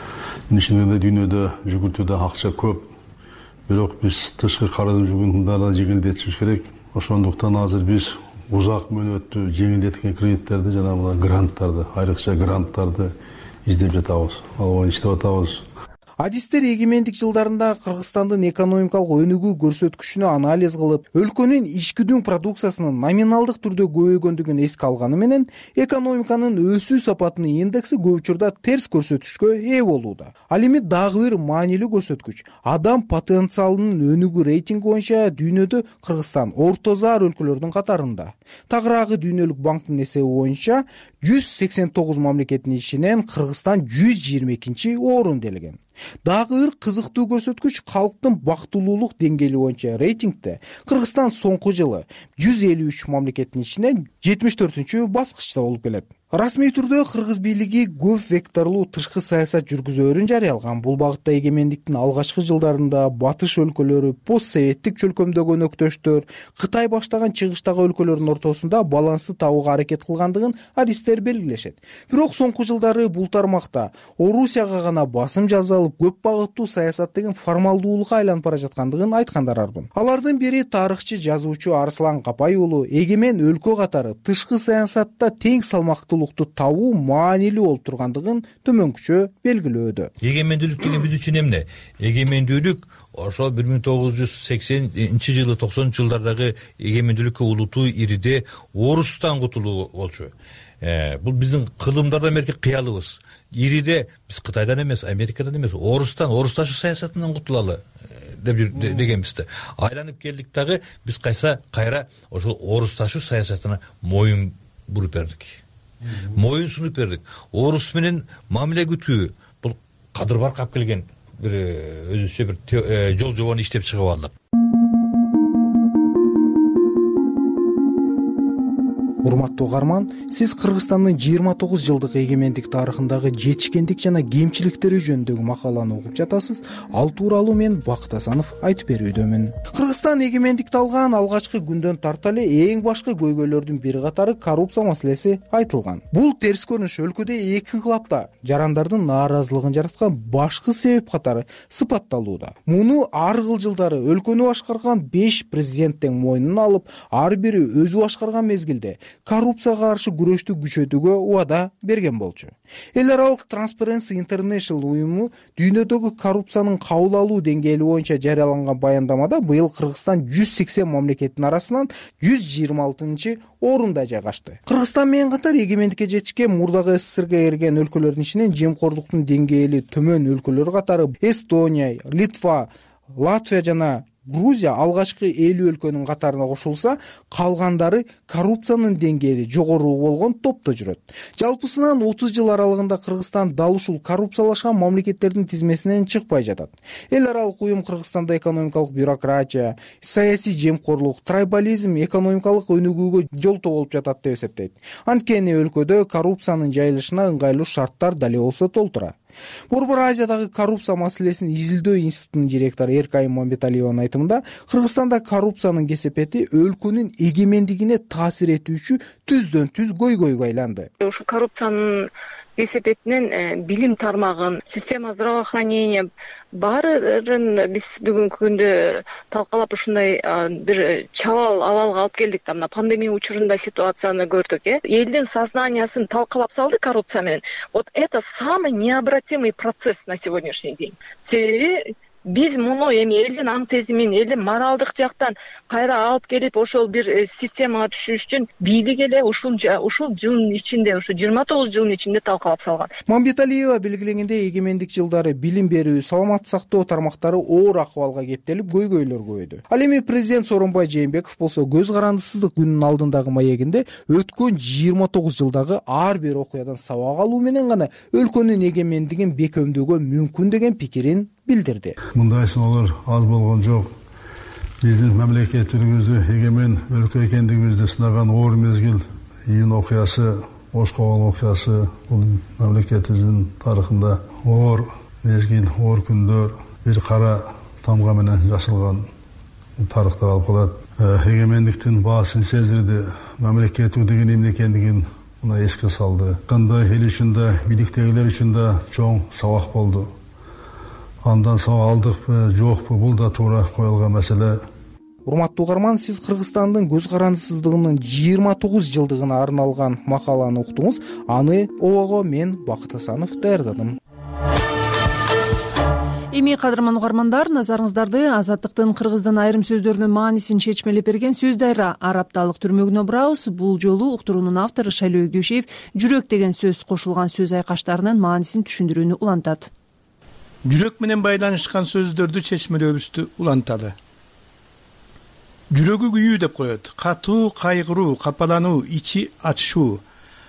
Ишинде дүйнөдө жүгүртүүдө акча көп. Бирок биз тышкы карыздын жүгүн да жеңилдетишибиз керек. Ошондуктан азыр биз узак мөөнөттүү жеңилдетилген кредиттерди жана мына гранттарды, айрыкча гранттарды издеп жатабыз. Ал боюнча иштеп атабыз. Адистер эгемендик жылдарында Кыргызстандын экономикалык өнүгүү көрсөткүчүнө анализ кылып, өлкөнүн ички продукциясынын номиналдык түрдө көбөйгөндүгүн эске алганы менен, экономиканын өсүү сапатынын индекси көп учурда терс көрсөтүшкө ээ болууда. Ал эми дагы бир маанилүү көрсөткүч. Адам потенциалынын өнүгүү рейтинги боюнча дүйнөдө Кыргызстан орто заар өлкөлөрдүн катарында. Тагыраагы дүйнөлүк банктын эсеби боюнча жүз сексен тогуз мамлекеттин ичинен Кыргызстан жүз жыйырма экинчи орун делген. Дагы бир кызыктуу көрсөткүч калктын бактылуулук деңгээли боюнча рейтингде Кыргызстан соңку жылы жүз элүү үч мамлекеттин ичинен жетимиш төртүнчү баскычта болуп келет. Расмий түрдө Кыргыз бийлиги көп векторлуу тышкы саясат жүргүзөөрүн жарыялаган. Бул багытта эгемендиктин алгачкы жылдарында батыш өлкөлөрү, постсоветтик чөлкөмдөгү өнөктөштөр, Кытай баштаган чыгыштагы өлкөлөрдүн ортосунда балансты табууга аракет кылгандыгын адистер белгилешет. Бирок соңку жылдары бул тармакта Орусияга гана басым жасалып, көп багыттуу саясат деген формалдуулукка айланып бара жаткандыгын айткандар арбын. Алардын бири тарыхчы, жазуучу Арслан Капай уулу эгемен өлкө катары тышкы саясатта тең салмактуу табуу маанилүү болуп тургандыгын төмөнкүчө белгилөөдө. Эгемендүүлүк деген биз үчүн эмне? Эгемендүүлүк ошо бир миң тогуз жүз сексенинчи жылы токсонунчу жылдардагы эгемендүүлүккө улутуу ириде орустан кутулуу болчу. Бул биздин кылымдардан берки кыялыбыз. Ириде биз Кытайдан эмес, Америкадан эмес, орустан, орусташы саясатынан кутулалы деп дегенбиз да. Айланып келдик дагы биз кайса кайра ошол орусташы саясатына моюн буруп бердик. Моюн сунуп бердик. Орус менен мамиле күтүү бул кадырбар кап келген бир өзүчө бир жол жобону иштеп чыгып алдык. Урматтуу угарман, сиз Кыргызстандын жыйырма тогуз жылдык эгемендик тарыхындагы жетишкендик жана кемчиликтери жөнүндөгү макаланы угуп жатасыз. Ал тууралуу мен Бакыт Асанов айтып берүүдөмүн. Кыргызстан эгемендикти алган алгачкы күндөн тарта эле эң башкы көйгөйлөрдүн бири катары коррупция маселеси айтылган. Бул терс көрүнүш өлкөдө эки инкылапта жарандардын нааразылыгын жараткан башкы себеп катары сыпатталууда. Муну ар кыл жылдары өлкөнү башкарган беш президенттин мойнуна алып, ар бири өзү башкарган мезгилде коррупцияга каршы күрөштү күчөтүүгө убада берген болчу. Эл аралык Transparency International уюму дүйнөдөгү коррупциянын кабыл алуу деңгээли боюнча жарыяланган баяндамада быйыл Кыргызстан жүз сексен мамлекеттин арасынан жүз жыйырма алтынчы орунда жайгашты. Кыргызстан менен катар эгемендикке жетишкен мурдагы СССРге кирген өлкөлөрдүн ичинен жемкордуктун деңгээли төмөн өлкөлөр катары Эстония, Литва, Латвия жана Грузия алгачкы элүү өлкөнүн катарына кошулса, калгандары коррупциянын деңгээли жогору болгон топто жүрөт. Жалпысынан отуз жыл аралыгында Кыргызстан дал ушул коррупциялашкан мамлекеттердин тизмесинен чыкпай жатат. Эл аралык уюм Кыргызстанда экономикалык бюрократия, саясий жемкорлук, трайбализм экономикалык өнүгүүгө жолтоо болуп жатат деп эсептейт. Анткени өлкөдө коррупциянын жайылышына ыңгайлуу шарттар дале болсо толтура. Борбор Азиядагы коррупция маселесин изилдөө институтунун директору Эркай Мамбеталиеванын айтымында, Кыргызстанда коррупциянын кесепети өлкөнүн эгемендигине таасир этүүчү түздөн түз көйгөйгө айланды. Ушу коррупциянын кесепетинен билим тармагын, система здравоохранения баарын биз бүгүнкү күндө талкалап ушундай бир чабал абалга алып келдик да. Мына пандемия учурунда ситуацияны көрдүк, э. Элдин сознаниясын талкалап салды коррупция менен. Вот это самый необратимый процесс на сегодняшний день. Себеби биз муну эми элдин аң сезимин, элдин моралдык жактан кайра алып келип ошол бир системага түшүш үчүн бийлик эле ушул ушул жылдын ичинде, ушу жыйырма тогуз жылдын ичинде талкалап салган. Мамбеталиева белгилегендей, эгемендик жылдары билим берүү, саламат сактоо тармактары оор акыбалга кептелип, көйгөйлөр көбөйдү. Ал эми президент Сооронбай Жээнбеков болсо көз карандысыздык күнүнүн алдындагы маегинде өткөн жыйырма тогуз жылдагы ар бир окуядан сабак алуу менен гана өлкөнүн эгемендигин бекемдөөгө мүмкүн деген пикирин билдирди. Мындай сыноолор аз болгон жок. Биздин мамлекеттигибизди, эгемен өлкө экендигибизди сынаган оор мезгил, июнь окуясы, Ош когон окуясы бул мамлекетибиздин тарыхында оор мезгил, оор күндөр, бир кара тамга менен жазылган тарыхта калып калат. Эгемендиктин баасын сездирди, мамлекеттик деген эмне экендигин мына эске салды. Кандай эл үчүн да, бийликтегилер үчүн да чоң сабак болду. Андан сабак алдыкпы, жокпу, бул да туура коюлган маселе. Урматтуу угарман, сиз Кыргызстандын көз карандысыздыгынын жыйырма тогуз жылдыгына арналган макаланы уктуңуз. Аны обого мен Бакыт Асанов даярдадым. Эми кадырман угармандар, назарыңыздарды Азаттыктын кыргыздын айрым сөздөрүнүн маанисин чечмелеп берген сөз дайра арапталык түрмөгүнө бурабыз. Бул жолу уктуруунун автору Шайлоо Өгдөшев жүрөк деген сөз кошулган сөз айкаштарынын маанисин түшүндүрүүнү улантат. Жүрөк менен байланышкан сөздөрдү чечмелөөбүздү уланталы. Жүрөгү күйүү деп коет. Катуу, кайгыруу, капалануу, ичи ачышуу.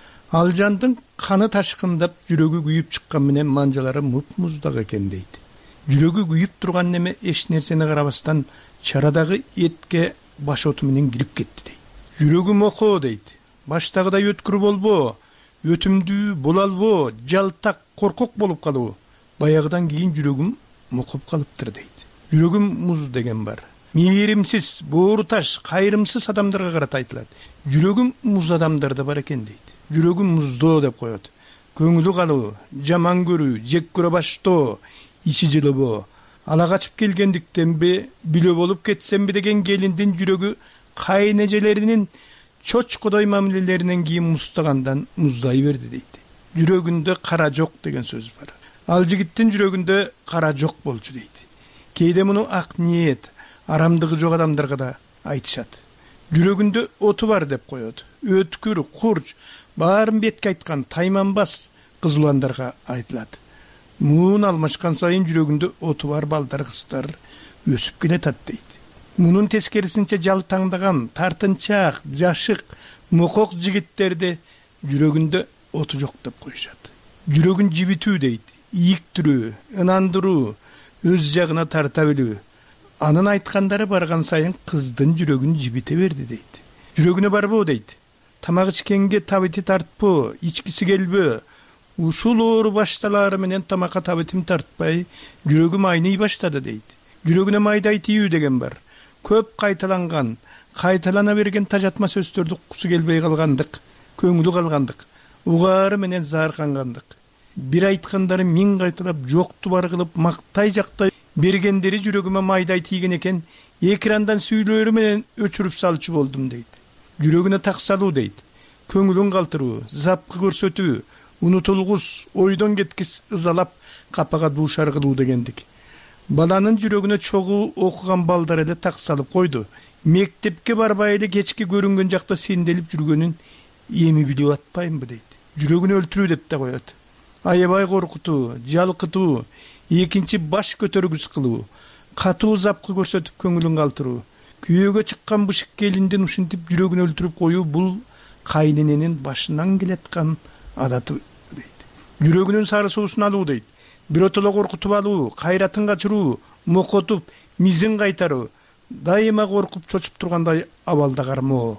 Ал жандын каны ташкындап жүрөгү күйүп чыккан менен манжалары муп-муздак экен дейт. Жүрөгү күйүп турган неме эч нерсени карабастан чарадагы этке баш оту менен кирип кетти дейт. Жүрөгүм окоо дейт. Баштагыдай өткүр болбо, өтүмдүү боло албоо, жалтак, коркок болуп калуу. Баягыдан кийин жүрөгүм мокуп калыптыр дейт. Жүрөгүм муз деген бар. Мээримсиз, боору таш, кайрымсыз адамдарга карата айтылат. Жүрөгүм муз адамдарда бар экен дейт. Жүрөгүм муздоо деп коет. Көңүлү калуу, жаман көрүү, жек көрө баштоо, ичи жылыбоо. Ала качып келгендиктенби, билө болуп кетсемби деген келиндин жүрөгү кайнежелеринин чочкодой мамилелеринен кийин муздагандан муздай берди дейт. Жүрөгүндө кара жок деген сөз бар. Ал жигиттин жүрөгүндө кара жок болчу дейт. Кейде муну ак ниет, арамдыгы жок адамдарга да айтышат. Жүрөгүндө оту бар деп коет. Өткүр, курч, баарын бетке айткан тайманбас кызыландарга айтылат. Муун алмашкан сайын жүрөгүндө оту бар балдар, кыздар өсүп келатат дейт. Мунун тескерисинче жалтаңдаган, тартынчаак, жашык, мокок жигиттерди жүрөгүндө оту жок деп коюшат. Жүрөгүн жибитүү дейт. Ийиктирүү, ынандыруу, өз жагына тарта билүү. Анын айткандары барган сайын кыздын жүрөгүн жибите берди дейт. Жүрөгүнө барбоо дейт. Тамак ичкенге табити тартпоо, ичкиси келбөө. Ушул оору башталары менен тамакка табитим тартпай, жүрөгүм айный баштады дейт. Жүрөгүнө майдай тийүү деген бар. Көп кайталанган, кайталана берген тажатма сөздөрдү уккусу келбей калгандык, көңүлү калгандык, угаары менен зааркангандык. Бир айткандары миң кайталап, жокту бар кылып, мактай жактай бергендери жүрөгүмө майдай тийген экен, экрандан сүйлөөрү менен өчүрүп салчу болдум дейт. Жүрөгүнө так салуу дейт. Көңүлүн калтыруу, запкы көрсөтүү, унутулгус, ойдон кеткис ызалап, капага дуушар кылуу дегендик. Баланын жүрөгүнө чогуу окуган балдар эле так салып койду. Мектепке барбай эле кечки көрүнгөн жакта сенделип жүргөнүн эми билип атпаймынбы дейт. Жүрөгүн өлтүрүү деп да коет. Аябай коркутуу, жалкытуу, экинчи баш көтөргүс кылуу, катуу запкы көрсөтүп көңүлүн калтыруу, күйөөгө чыккан бышык келиндин ушинтип жүрөгүн өлтүрүп коюу бул кайнененин башынан келаткан адаты дейт. Жүрөгүнүн сары суусун алуу дейт. Биротоло коркутуп алуу, кайратын качыруу, мокотуп, мизин кайтаруу, дайыма коркуп чочуп тургандай абалда кармоо.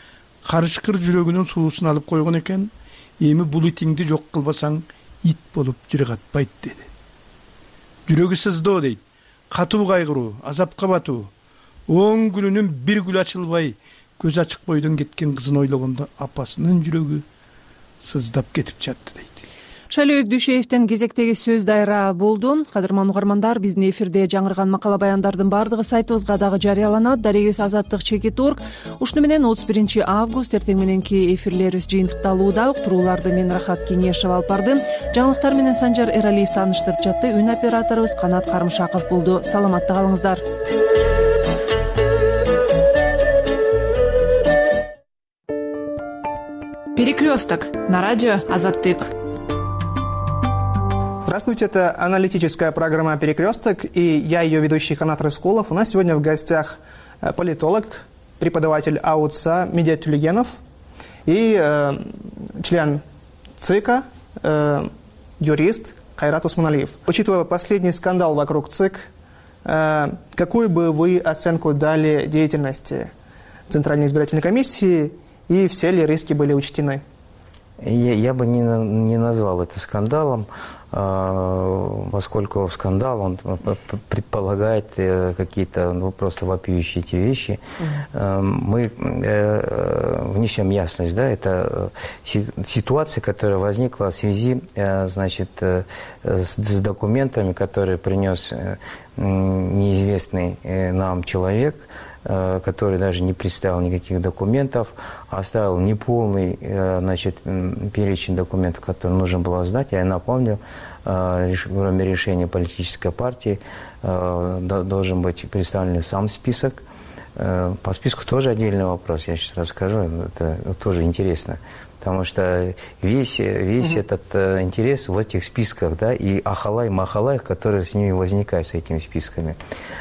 Карышкыр жүрөгүнүн суусун алып койгон экен, эми бул итиңди жок кылбасаң ит болуп жыргатпайт деди. Жүрөгү сыздоо дейт. Катуу кайгыруу, азапка батуу. Он күнүнүн бир гүл ачылбай, көз ачык бойдон кеткен кызын ойлогондо апасынын жүрөгү сыздап кетип жатты дейт. Шайлообек Дүйшеевдин кезектеги сөз дайра болду. Кадырман угармандар, биздин эфирде жаңырган макала баяндардын баардыгы сайтыбызга дагы жарыяланат. Дарегес Азаттык чекит орг. Ушуну менен отуз биринчи август эртең мененки эфирлерибиз жыйынтыкталууда. Уктурууларды мен Рахат Кеңешева алып бардым. Жаңылыктар менен Санжар Эралиев тааныштырып жатты. Үн операторубуз Канат Карымшаков болду. Саламатта калыңыздар. Перекресток на радио Азаттык. Здравствуйте, это аналитическая программа «Перекресток», и я, ее ведущий Канат Рыскулов. У нас сегодня в гостях политолог, преподаватель АУЦА Медет Тюлегенов и э, член ЦИКа, э, юрист Кайрат Усманалиев. Учитывая последний скандал вокруг ЦИК, э, какую бы вы оценку дали деятельности Центральной избирательной комиссии и все ли риски были учтены? Я, я бы не, не назвал это скандалом, поскольку скандал он предполагает какие-то ну, просто вопиющие эти вещи. Mm-hmm. Мы внесем ясность, да, это ситуация, которая возникла в связи, значит, с документами, которые принес неизвестный нам человек, который даже не представил никаких документов, оставил неполный, значит, перечень документов, которые нужно было сдать. Я напомню, кроме решения политической партии, должен быть представлен сам список. По списку тоже отдельный вопрос, я сейчас расскажу, это тоже интересно. Потому что весь, весь mm-hmm. этот э, интерес в этих списках, да, и ахалай-махалай, которые с ними возникают, с этими списками.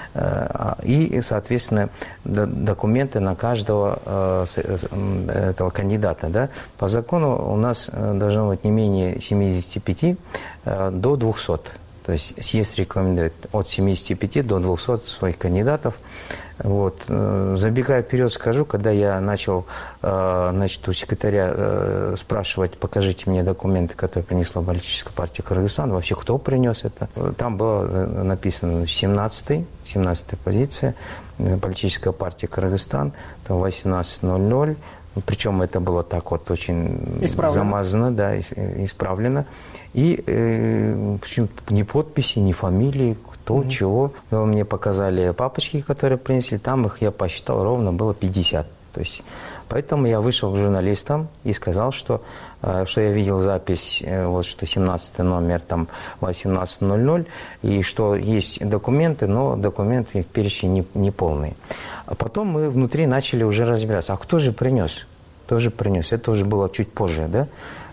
Э, и, соответственно, д- документы на каждого э, э, этого кандидата. Да. По закону у нас должно быть не менее семидесяти пяти э, до двухсот. То есть съезд рекомендует от семидесяти пяти до двухсот своих кандидатов. Вот. Забегая вперед, скажу, когда я начал, значит, у секретаря спрашивать, покажите мне документы, которые принесла политическая партия Кыргызстан, вообще кто принес это, там было написано семнадцатая позиция, политическая партия Кыргызстан, там восемнадцать ноль ноль. Причем это было так вот очень замазано, да, исправлено. И э, ни подписи, ни фамилии, кто, mm-hmm. чего. Но мне показали папочки, которые принесли, там их я посчитал, ровно было пятьдесят. То есть, поэтому я вышел к журналистам и сказал, что, э, что я видел запись, э, вот, что семнадцатый номер, там, восемнадцать ноль ноль, и что есть документы, но документы в перечне не, не полные. А потом мы внутри начали уже разбираться, а кто же принес? Кто же принес? Это уже было чуть позже, да?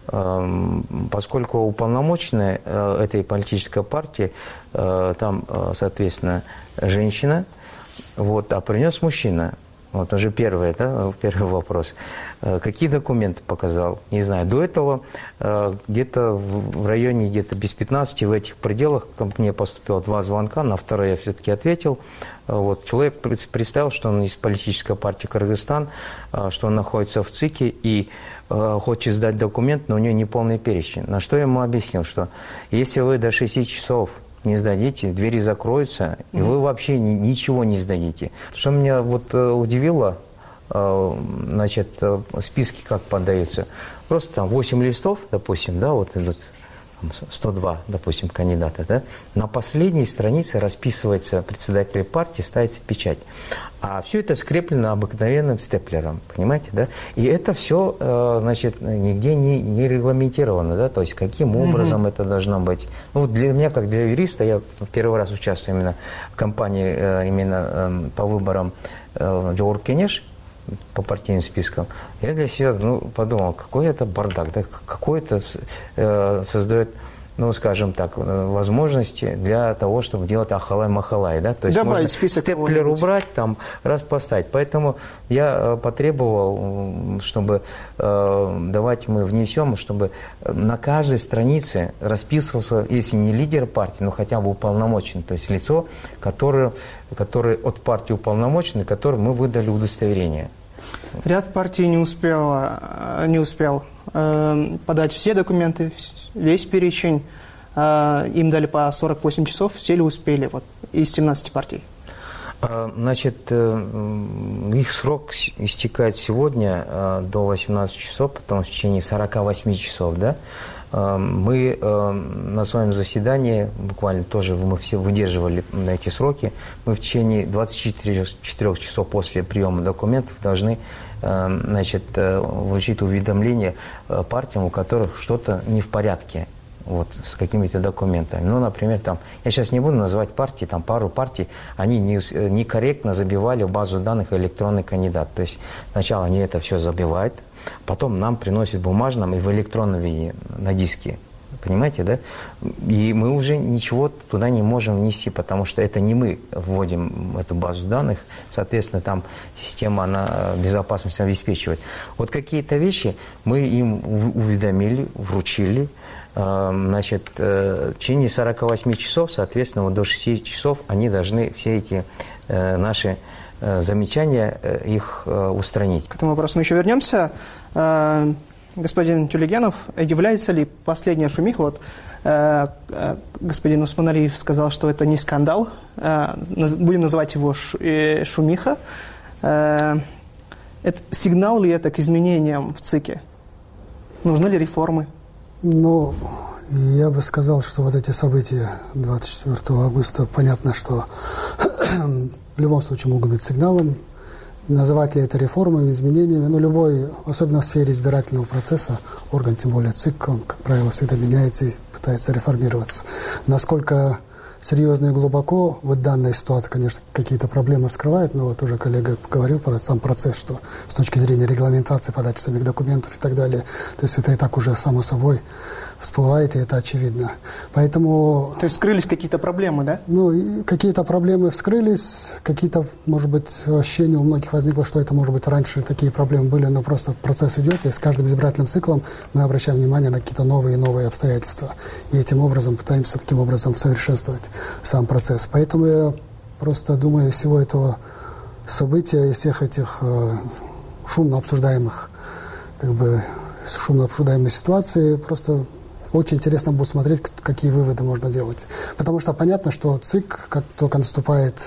Поскольку уполномоченная этой политической партии, там, соответственно, женщина, вот, а принес мужчина. Вот уже первый, да, первый вопрос. Какие документы показал? Не знаю. До этого где-то в районе где-то без пятнадцати в этих пределах ко мне поступило два звонка, на второй я все-таки ответил. Вот, человек представил, что он из политической партии Кыргызстан, что он находится в ЦИКе и хочет сдать документ, но у него неполный перечень. На что я ему объяснил, что если вы до шести часов не сдадите, двери закроются, и вы вообще ничего не сдадите. Что меня вот удивило, значит, списки как поддаются. Просто там восемь листов, допустим, да, вот идут сто два, допустим, кандидата, да, на последней странице расписывается председатель партии, ставится печать. А все это скреплено обыкновенным степлером, понимаете, да? И это все, значит, нигде не, не регламентировано, да, то есть каким образом mm-hmm. это должно быть. Ну, для меня, как для юриста, я первый раз участвую именно в кампании именно по выборам Жогорку Кеңеш, по партийным спискам, я для себя ну, подумал, какой это бардак, да, какой это э, создает, ну, скажем так, возможности для того, чтобы делать ахалай-махалай, да, то есть добавить можно степлер убрать, там, раз поставить. Поэтому я потребовал, чтобы э, давайте мы внесем, чтобы на каждой странице расписывался, если не лидер партии, но хотя бы уполномоченный, то есть лицо, которое, которое от партии уполномоченный, которому мы выдали удостоверение. Ряд партий не успел, не успел э, подать все документы, весь перечень. Э, им дали по сорок восемь часов, все ли успели вот, из семнадцати партий? Значит, э, их срок истекает сегодня э, до восемнадцати часов, потом в течение сорока восьми часов, да, Мы на своем заседании, буквально тоже мы все выдерживали эти сроки, мы в течение двадцати четырёх часов после приема документов должны, значит, вручить уведомление партиям, у которых что-то не в порядке. Вот, с какими-то документами. Ну, например, там, я сейчас не буду называть партии, там пару партий, они не, некорректно забивали в базу данных электронный кандидат. То есть сначала они это все забивают, потом нам приносят в бумажном и в электронном виде на диске. Понимаете, да? И мы уже ничего туда не можем внести, потому что это не мы вводим эту базу данных, соответственно, там система она безопасность обеспечивает. Вот какие-то вещи мы им уведомили, вручили. Значит, в течение сорока восьми часов, соответственно, вот до шести часов они должны все эти наши замечания их устранить. К этому вопросу мы еще вернемся. Господин Тюлегенов, является ли последняя шумиха, вот господин Усманалиев сказал, что это не скандал, будем называть его шумиха, это, сигнал ли это к изменениям в ЦИКе? Нужны ли реформы? Ну, я бы сказал, что вот эти события двадцать четвёртого августа, понятно, что в любом случае могут быть сигналом. Называть ли это реформами, изменениями, но любой, особенно в сфере избирательного процесса, орган, тем более ЦИК, он, как правило, всегда меняется и пытается реформироваться. Насколько серьезно и глубоко вот данная ситуация, конечно, какие-то проблемы вскрывает, но вот уже коллега говорил про сам процесс, что с точки зрения регламентации, подачи самих документов и так далее, то есть это и так уже само собой всплывает, и это очевидно. Поэтому... То есть вскрылись какие-то проблемы, да? Ну, какие-то проблемы вскрылись, какие-то, может быть, ощущения у многих возникло, что это, может быть, раньше такие проблемы были, но просто процесс идет, и с каждым избирательным циклом мы обращаем внимание на какие-то новые и новые обстоятельства. И этим образом пытаемся таким образом совершенствовать сам процесс. Поэтому я просто думаю, всего этого события и всех этих э, шумно обсуждаемых, как бы, шумно обсуждаемой ситуации, просто очень интересно будет смотреть, какие выводы можно делать. Потому что понятно, что ЦИК, как только наступает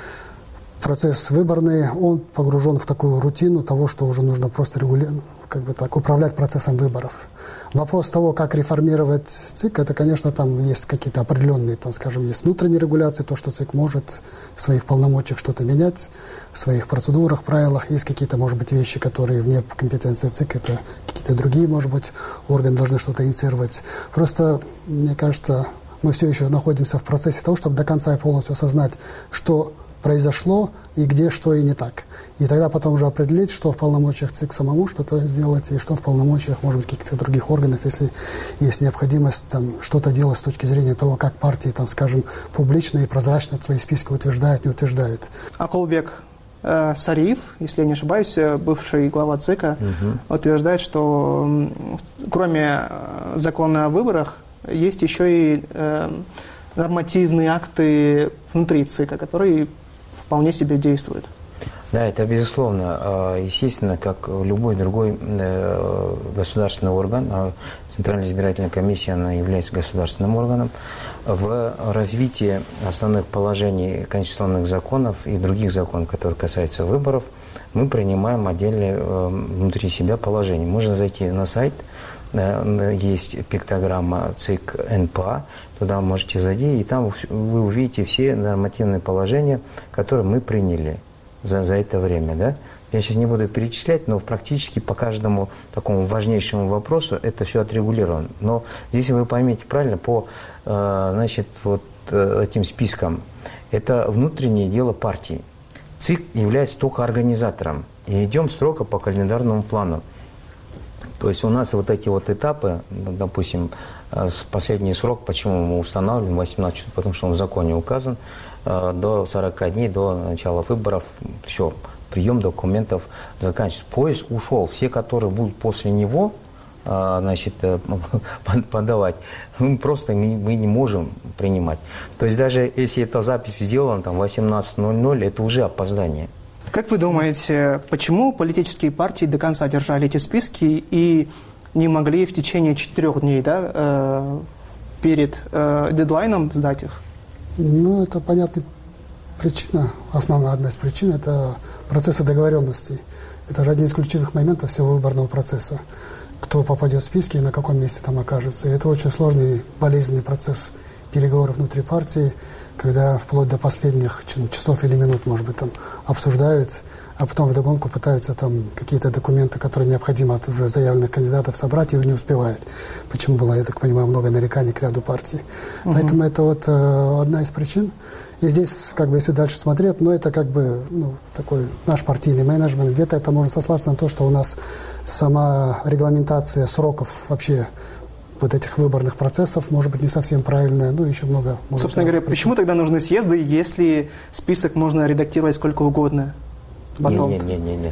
процесс выборный, он погружен в такую рутину того, что уже нужно просто регулировать, как бы так, управлять процессом выборов. Вопрос того, как реформировать ЦИК, это, конечно, там есть какие-то определенные, там, скажем, есть внутренние регуляции, то, что ЦИК может в своих полномочиях что-то менять, в своих процедурах, правилах. Есть какие-то, может быть, вещи, которые вне компетенции ЦИК, это какие-то другие, может быть, органы должны что-то инициировать. Просто, мне кажется, мы все еще находимся в процессе того, чтобы до конца и полностью осознать, что произошло и где что и не так. И тогда потом уже определить, что в полномочиях ЦИК самому что-то сделать, и что в полномочиях, может быть, каких-то других органов, если есть необходимость там что-то делать с точки зрения того, как партии, там, скажем, публично и прозрачно свои списки утверждают, не утверждают. Акулбек э, Сариев, если я не ошибаюсь, бывший глава ЦИКа, угу. утверждает, что кроме закона о выборах есть еще и э, нормативные акты внутри ЦИКа, которые вполне себе действуют. Да, это безусловно. Естественно, как любой другой государственный орган, Центральная избирательная комиссия, она является государственным органом, в развитии основных положений конституционных законов и других законов, которые касаются выборов, мы принимаем отдельные внутри себя положения. Можно зайти на сайт, есть пиктограмма ЦИК эн пэ а, туда можете зайти, и там вы увидите все нормативные положения, которые мы приняли за, за это время. Да? Я сейчас не буду перечислять, но практически по каждому такому важнейшему вопросу это все отрегулировано. Но если вы поймете правильно, по значит, вот этим спискам, это внутреннее дело партии. ЦИК является только организатором, и идем строго по календарному плану. То есть у нас вот эти вот этапы, допустим, последний срок, почему мы устанавливаем восемнадцать часов, потому что он в законе указан, до сорока дней, до начала выборов, все, прием документов заканчивается. Поиск ушел. Все, которые будут после него, значит, подавать, мы просто мы не можем принимать. То есть даже если эта запись сделана там восемнадцать ноль ноль, это уже опоздание. Как вы думаете, почему политические партии до конца держали эти списки и не могли в течение четырех дней, да, э, перед э, дедлайном сдать их? Ну, это понятная причина, основная одна из причин, это процессы договоренностей. Это же один из ключевых моментов всего выборного процесса. кто попадет в списки и на каком месте там окажется. И это очень сложный, болезненный процесс переговоров внутри партии, когда вплоть до последних часов или минут, может быть, там обсуждают, а потом вдогонку пытаются там какие-то документы, которые необходимо от уже заявленных кандидатов собрать, и не успевают. Почему было, я так понимаю, много нареканий к ряду партий. Угу. Поэтому это вот э, одна из причин. И здесь, как бы, если дальше смотреть, ну, это как бы ну, такой наш партийный менеджмент. Где-то это можно сослаться на то, что у нас сама регламентация сроков вообще вот этих выборных процессов, может быть, не совсем правильная, ну, еще много... Собственно говоря, почему тогда нужны съезды, если список можно редактировать сколько угодно? Потом... Нет, нет, нет, нет.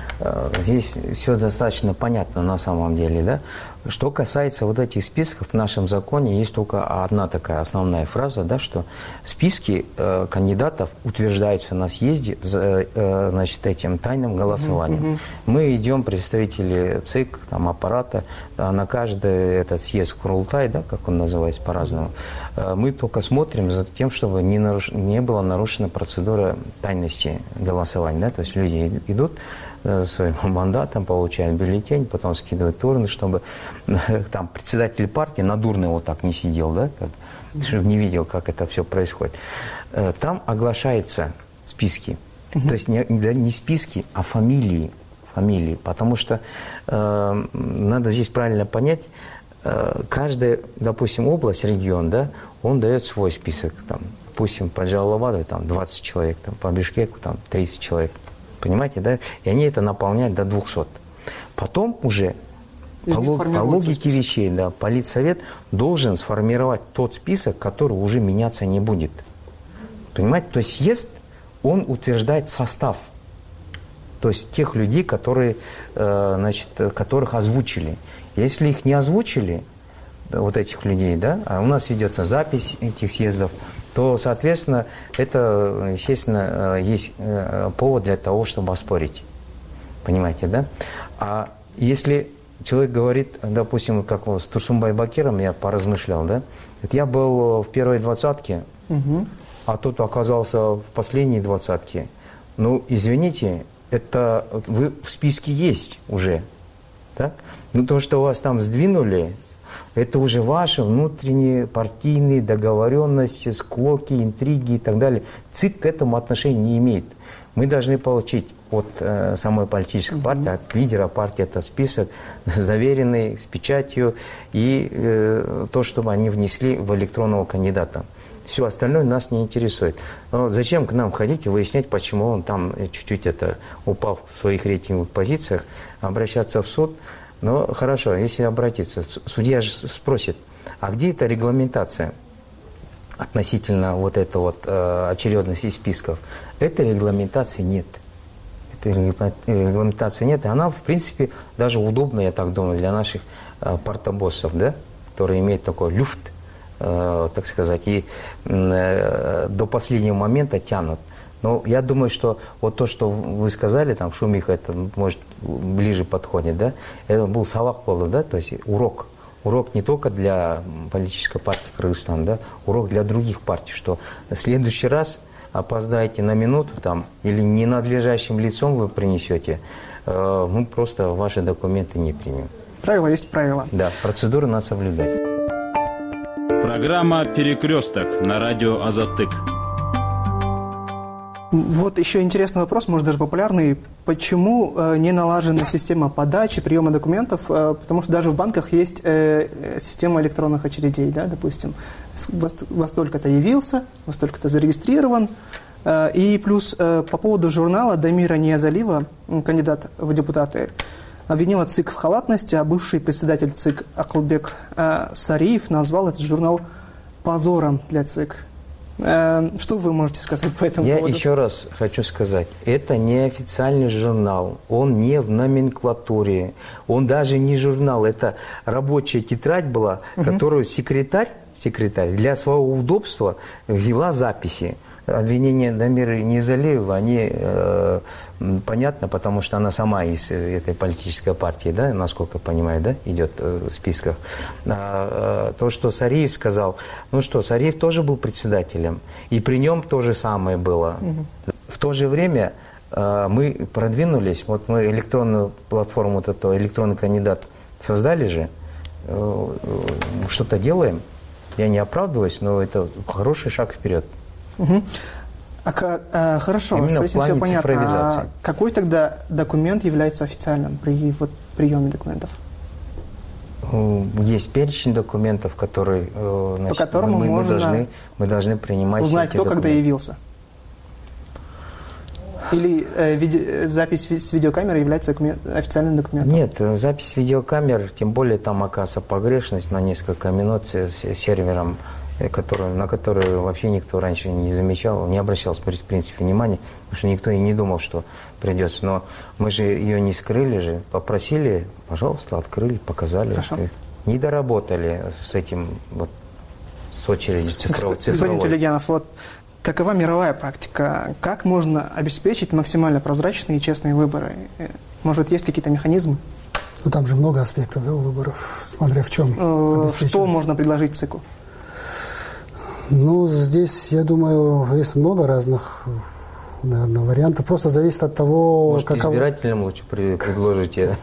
Здесь все достаточно понятно на самом деле, да. Что касается вот этих списков, в нашем законе есть только одна такая основная фраза, да, что списки э, кандидатов утверждаются на съезде за, э, значит, этим тайным голосованием. Uh-huh, uh-huh. Мы идем, представители ЦИК, там, аппарата, да, на каждый этот съезд Курултай, да, как он называется по-разному, э, мы только смотрим за тем, чтобы не, наруш... не была нарушена процедура тайности голосования, да, то есть люди идут своим мандатом, получают бюллетень, потом скидывают урны, чтобы там председатель партии надурно вот так не сидел, да, как, чтобы не видел, как это все происходит. Там оглашаются списки. Uh-huh. То есть не, не списки, а фамилии. фамилии. Потому что э, надо здесь правильно понять, э, каждая, допустим, область, регион, да, он дает свой список. Там, допустим, по Джалалабаду там двадцать человек, там, по Бишкеку там тридцать человек. Понимаете, да? И они это наполняют до двухсот. Потом уже по, по логике список. вещей, да, политсовет должен сформировать тот список, который уже меняться не будет. Понимаете? То есть съезд, он утверждает состав. То есть тех людей, которые, э, значит, которых озвучили. Если их не озвучили, вот этих людей, да, а у нас ведется запись этих съездов, то, соответственно, это, естественно, есть повод для того, чтобы оспорить. Понимаете, да? А если человек говорит, допустим, как с Турсунбай Бакиром, я поразмышлял, да? Я был в первой двадцатке, угу. а тут оказался в последней двадцатке. Ну, извините, это вы в списке есть уже, так? Ну, то, что вас там сдвинули, это уже ваши внутренние партийные договоренности, склоки, интриги и так далее. ЦИК к этому отношения не имеет. Мы должны получить от э, самой политической партии, от лидера партии этот список, заверенный, с печатью, и э, то, чтобы они внесли в электронного кандидата. Все остальное нас не интересует. Но зачем к нам ходить и выяснять, почему он там чуть-чуть это упал в своих рейтинговых позициях, обращаться в суд? Ну, хорошо, если обратиться, судья же спросит, а где эта регламентация относительно вот этой вот э, очередности списков? Этой регламентации нет. Этой регламентации нет, и она, в принципе, даже удобна, я так думаю, для наших э, партобоссов, да, которые имеют такой люфт, э, так сказать, и э, до последнего момента тянут. Но я думаю, что вот то, что вы сказали, там, шумиха, это, может, ближе подходит, да, это был сабак был, да, то есть урок. Урок не только для политической партии Кыргызстана, да, урок для других партий, что в следующий раз опоздаете на минуту там, или ненадлежащим лицом вы принесете, э, мы просто ваши документы не примем. Правила есть правила. Да, процедуры надо соблюдать. Программа «Перекресток» на радио «Азаттык». Вот еще интересный вопрос, может даже популярный. Почему э, не налажена система подачи, приема документов? Э, потому что даже в банках есть э, система электронных очередей, да, допустим. Во, во столько-то явился, во столько-то зарегистрирован. Э, и плюс э, по поводу журнала Дамира Ниязалиева, кандидат в депутаты, обвинила ЦИК в халатности, а бывший председатель ЦИК Акылбек э, Сариев назвал этот журнал позором для ЦИК. Что вы можете сказать по этому Я поводу? Я еще раз хочу сказать, это не официальный журнал, он не в номенклатуре, он даже не журнал, это рабочая тетрадь была, угу. которую секретарь, секретарь для своего удобства вела записи. Обвинения Дамира Ниязалиева, они э, понятно, потому что она сама из этой политической партии, да, насколько я понимаю, да, идет э, в списках. А, э, то, что Сариев сказал, ну что, Сариев тоже был председателем, и при нем то же самое было. Угу. В то же время э, мы продвинулись, вот мы электронную платформу, вот эту электронный кандидат создали же, что-то делаем. Я не оправдываюсь, но это хороший шаг вперед. Угу. А, а, хорошо, именно с этим все понятно. А какой тогда документ является официальным при вот, приеме документов? Есть перечень документов, которые, значит, по которому мы, мы, должны, мы должны принимать. Узнать, кто документы. Когда явился. Или э, виде, запись с видеокамеры является документ, официальным документом? Нет, запись видеокамер, тем более там оказывается погрешность на несколько минут с сервером, который, на который вообще никто раньше не замечал, не обращал, в принципе, внимания, потому что никто и не думал, что придется. Но мы же ее не скрыли же, попросили, пожалуйста, открыли, показали. Не доработали с этим, вот, с очередью цифровой. Господин Тюлегенов, вот какова мировая практика? Как можно обеспечить максимально прозрачные и честные выборы? Может, есть какие-то механизмы? Ну, там же много аспектов, да, выборов, смотря в чем. Что можно предложить ЦИКу? Ну, здесь, я думаю, есть много разных, наверное, вариантов. Просто зависит от того, Может, как... избирателям лучше предложите?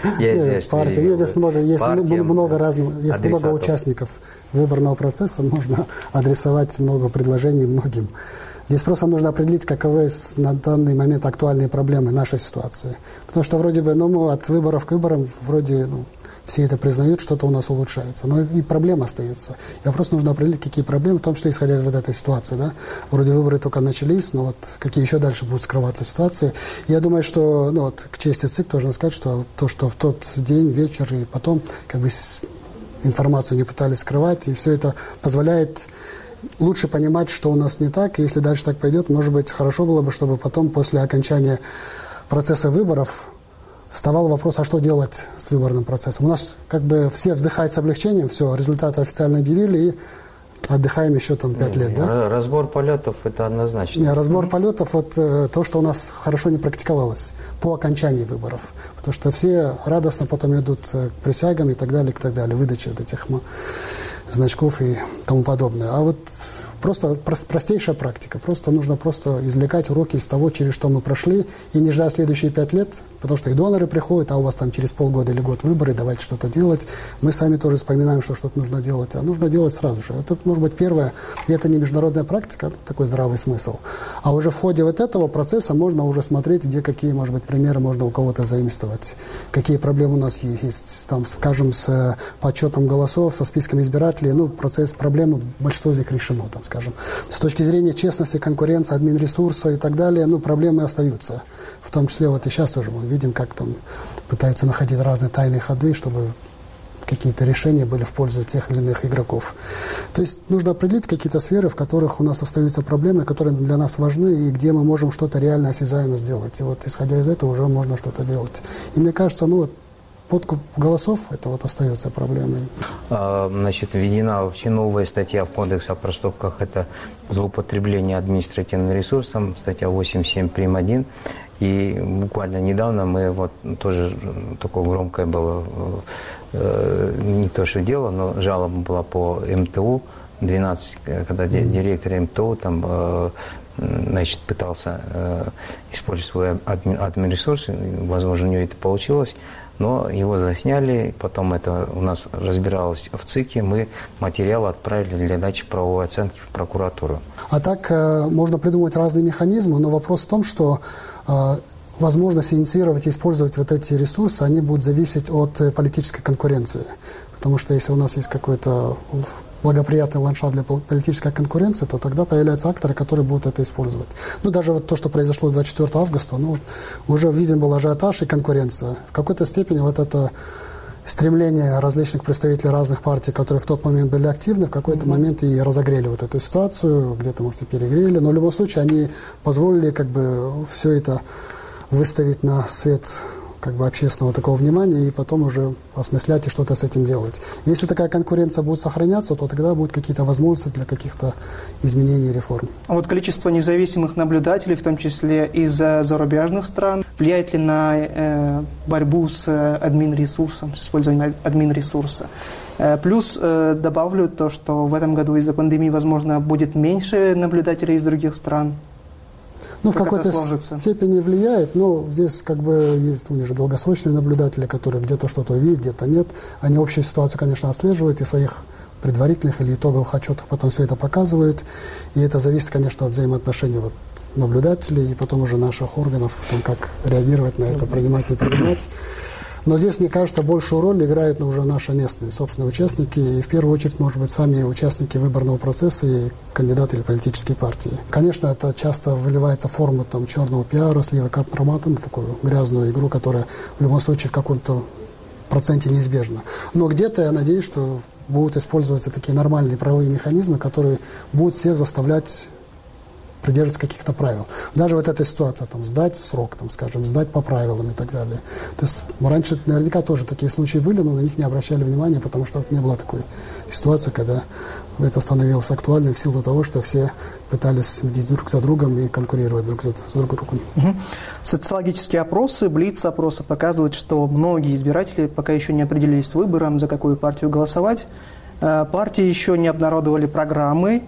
Партия. Нет, здесь много, есть много разных, есть много участников выборного процесса, можно адресовать много предложений многим. Здесь просто нужно определить, каковы на данный момент актуальные проблемы нашей ситуации. Потому что вроде бы, ну, мы от выборов к выборам вроде... Ну, все это признают, что-то у нас улучшается. Но и проблемы остаются. И просто нужно определить, какие проблемы, в том числе исходя из вот этой ситуации. Да? Вроде выборы только начались, но вот какие еще дальше будут скрываться ситуации. Я думаю, что, ну, вот, к чести ЦИК должен сказать, что то, что в тот день, вечер и потом как бы информацию не пытались скрывать, и все это позволяет лучше понимать, что у нас не так. И если дальше так пойдет, может быть, хорошо было бы, чтобы потом, после окончания процесса выборов, вставал вопрос, а что делать с выборным процессом. У нас как бы все вздыхают с облегчением, все, результаты официально объявили, и отдыхаем еще там пять лет, да? Разбор полетов – это однозначно. Нет, разбор полетов – вот то, что у нас хорошо не практиковалось по окончании выборов. Потому что все радостно потом идут к присягам и так далее, и так далее, выдача вот этих значков и тому подобное. А вот просто простейшая практика. Просто нужно просто извлекать уроки из того, через что мы прошли, и не ждать следующие пять лет, потому что и доноры приходят, а у вас там через полгода или год выборы, давайте что-то делать. Мы сами тоже вспоминаем, что что-то нужно делать, а нужно делать сразу же. Это может быть первое, и это не международная практика, это такой здравый смысл. А уже в ходе вот этого процесса можно уже смотреть, где какие, может быть, примеры можно у кого-то заимствовать, какие проблемы у нас есть, там, скажем, с подсчетом голосов, со списком избирателей, ну, процесс, проблемы, большинство из них решено, там, скажем. С точки зрения честности, конкуренции, админресурса и так далее, ну, проблемы остаются. В том числе вот и сейчас тоже мы видим, как там пытаются находить разные тайные ходы, чтобы какие-то решения были в пользу тех или иных игроков. То есть нужно определить какие-то сферы, в которых у нас остаются проблемы, которые для нас важны, и где мы можем что-то реально осязаемо сделать. И вот исходя из этого уже можно что-то делать. И мне кажется, ну вот, подкуп голосов, это вот остается проблемой. Значит, введена вообще новая статья в Кодексе о проступках, это злоупотребление административным ресурсом, статья восемь семь прим. один. И буквально недавно мы, вот тоже такое громкое было, не то что дело, но жалоба была по эм тэ у двенадцать, когда mm-hmm. директор эм тэ у там, значит, пытался использовать свой админресурс, возможно, у него это получилось, но его засняли, потом это у нас разбиралось в ЦИКе, мы материал отправили для дачи правовой оценки в прокуратуру. А так можно придумать разные механизмы, но вопрос в том, что возможность инициировать и использовать вот эти ресурсы, они будут зависеть от политической конкуренции. Потому что если у нас есть какой-то благоприятный ландшафт для политической конкуренции, то тогда появляются акторы, которые будут это использовать. Ну, даже вот то, что произошло двадцать четвёртого августа, ну, уже виден был ажиотаж и конкуренция. В какой-то степени вот это стремление различных представителей разных партий, которые в тот момент были активны, в какой-то mm-hmm. момент и разогрели вот эту ситуацию, где-то, может, и перегрели, но в любом случае они позволили как бы все это выставить на свет как бы общественного такого внимания и потом уже осмыслять и что-то с этим делать. Если такая конкуренция будет сохраняться, то тогда будут какие-то возможности для каких-то изменений и реформ. А вот количество независимых наблюдателей, в том числе из зарубежных стран, влияет ли на э, борьбу с э, админресурсом, с использованием админресурса? Э, плюс э, добавлю то, что в этом году из-за пандемии, возможно, будет меньше наблюдателей из других стран. Ну, в какой-то степени влияет, но здесь как бы есть у них же долгосрочные наблюдатели, которые где-то что-то видят, где-то нет. Они общую ситуацию, конечно, отслеживают и своих предварительных или итоговых отчетах потом все это показывают. И это зависит, конечно, от взаимоотношений вот наблюдателей и потом уже наших органов, о том, как реагировать на это, принимать, не принимать. Но здесь, мне кажется, большую роль играют уже наши местные собственные участники, и в первую очередь, может быть, сами участники выборного процесса и кандидаты или политические партии. Конечно, это часто выливается в форму там, черного пиара, слива компромата, на такую грязную игру, которая в любом случае в каком-то проценте неизбежна. Но где-то я надеюсь, что будут использоваться такие нормальные правовые механизмы, которые будут всех заставлять придерживаться каких-то правил. Даже вот эта ситуация, там, сдать в срок, там, скажем, сдать по правилам и так далее. То есть раньше наверняка тоже такие случаи были, но на них не обращали внимания, потому что не было такой ситуации, когда это становилось актуальным в силу того, что все пытались бдить друг за другом и конкурировать друг за, с друг другом. Угу. Социологические опросы, блиц-опросы показывают, что многие избиратели пока еще не определились с выбором, за какую партию голосовать. Партии еще не обнародовали программы.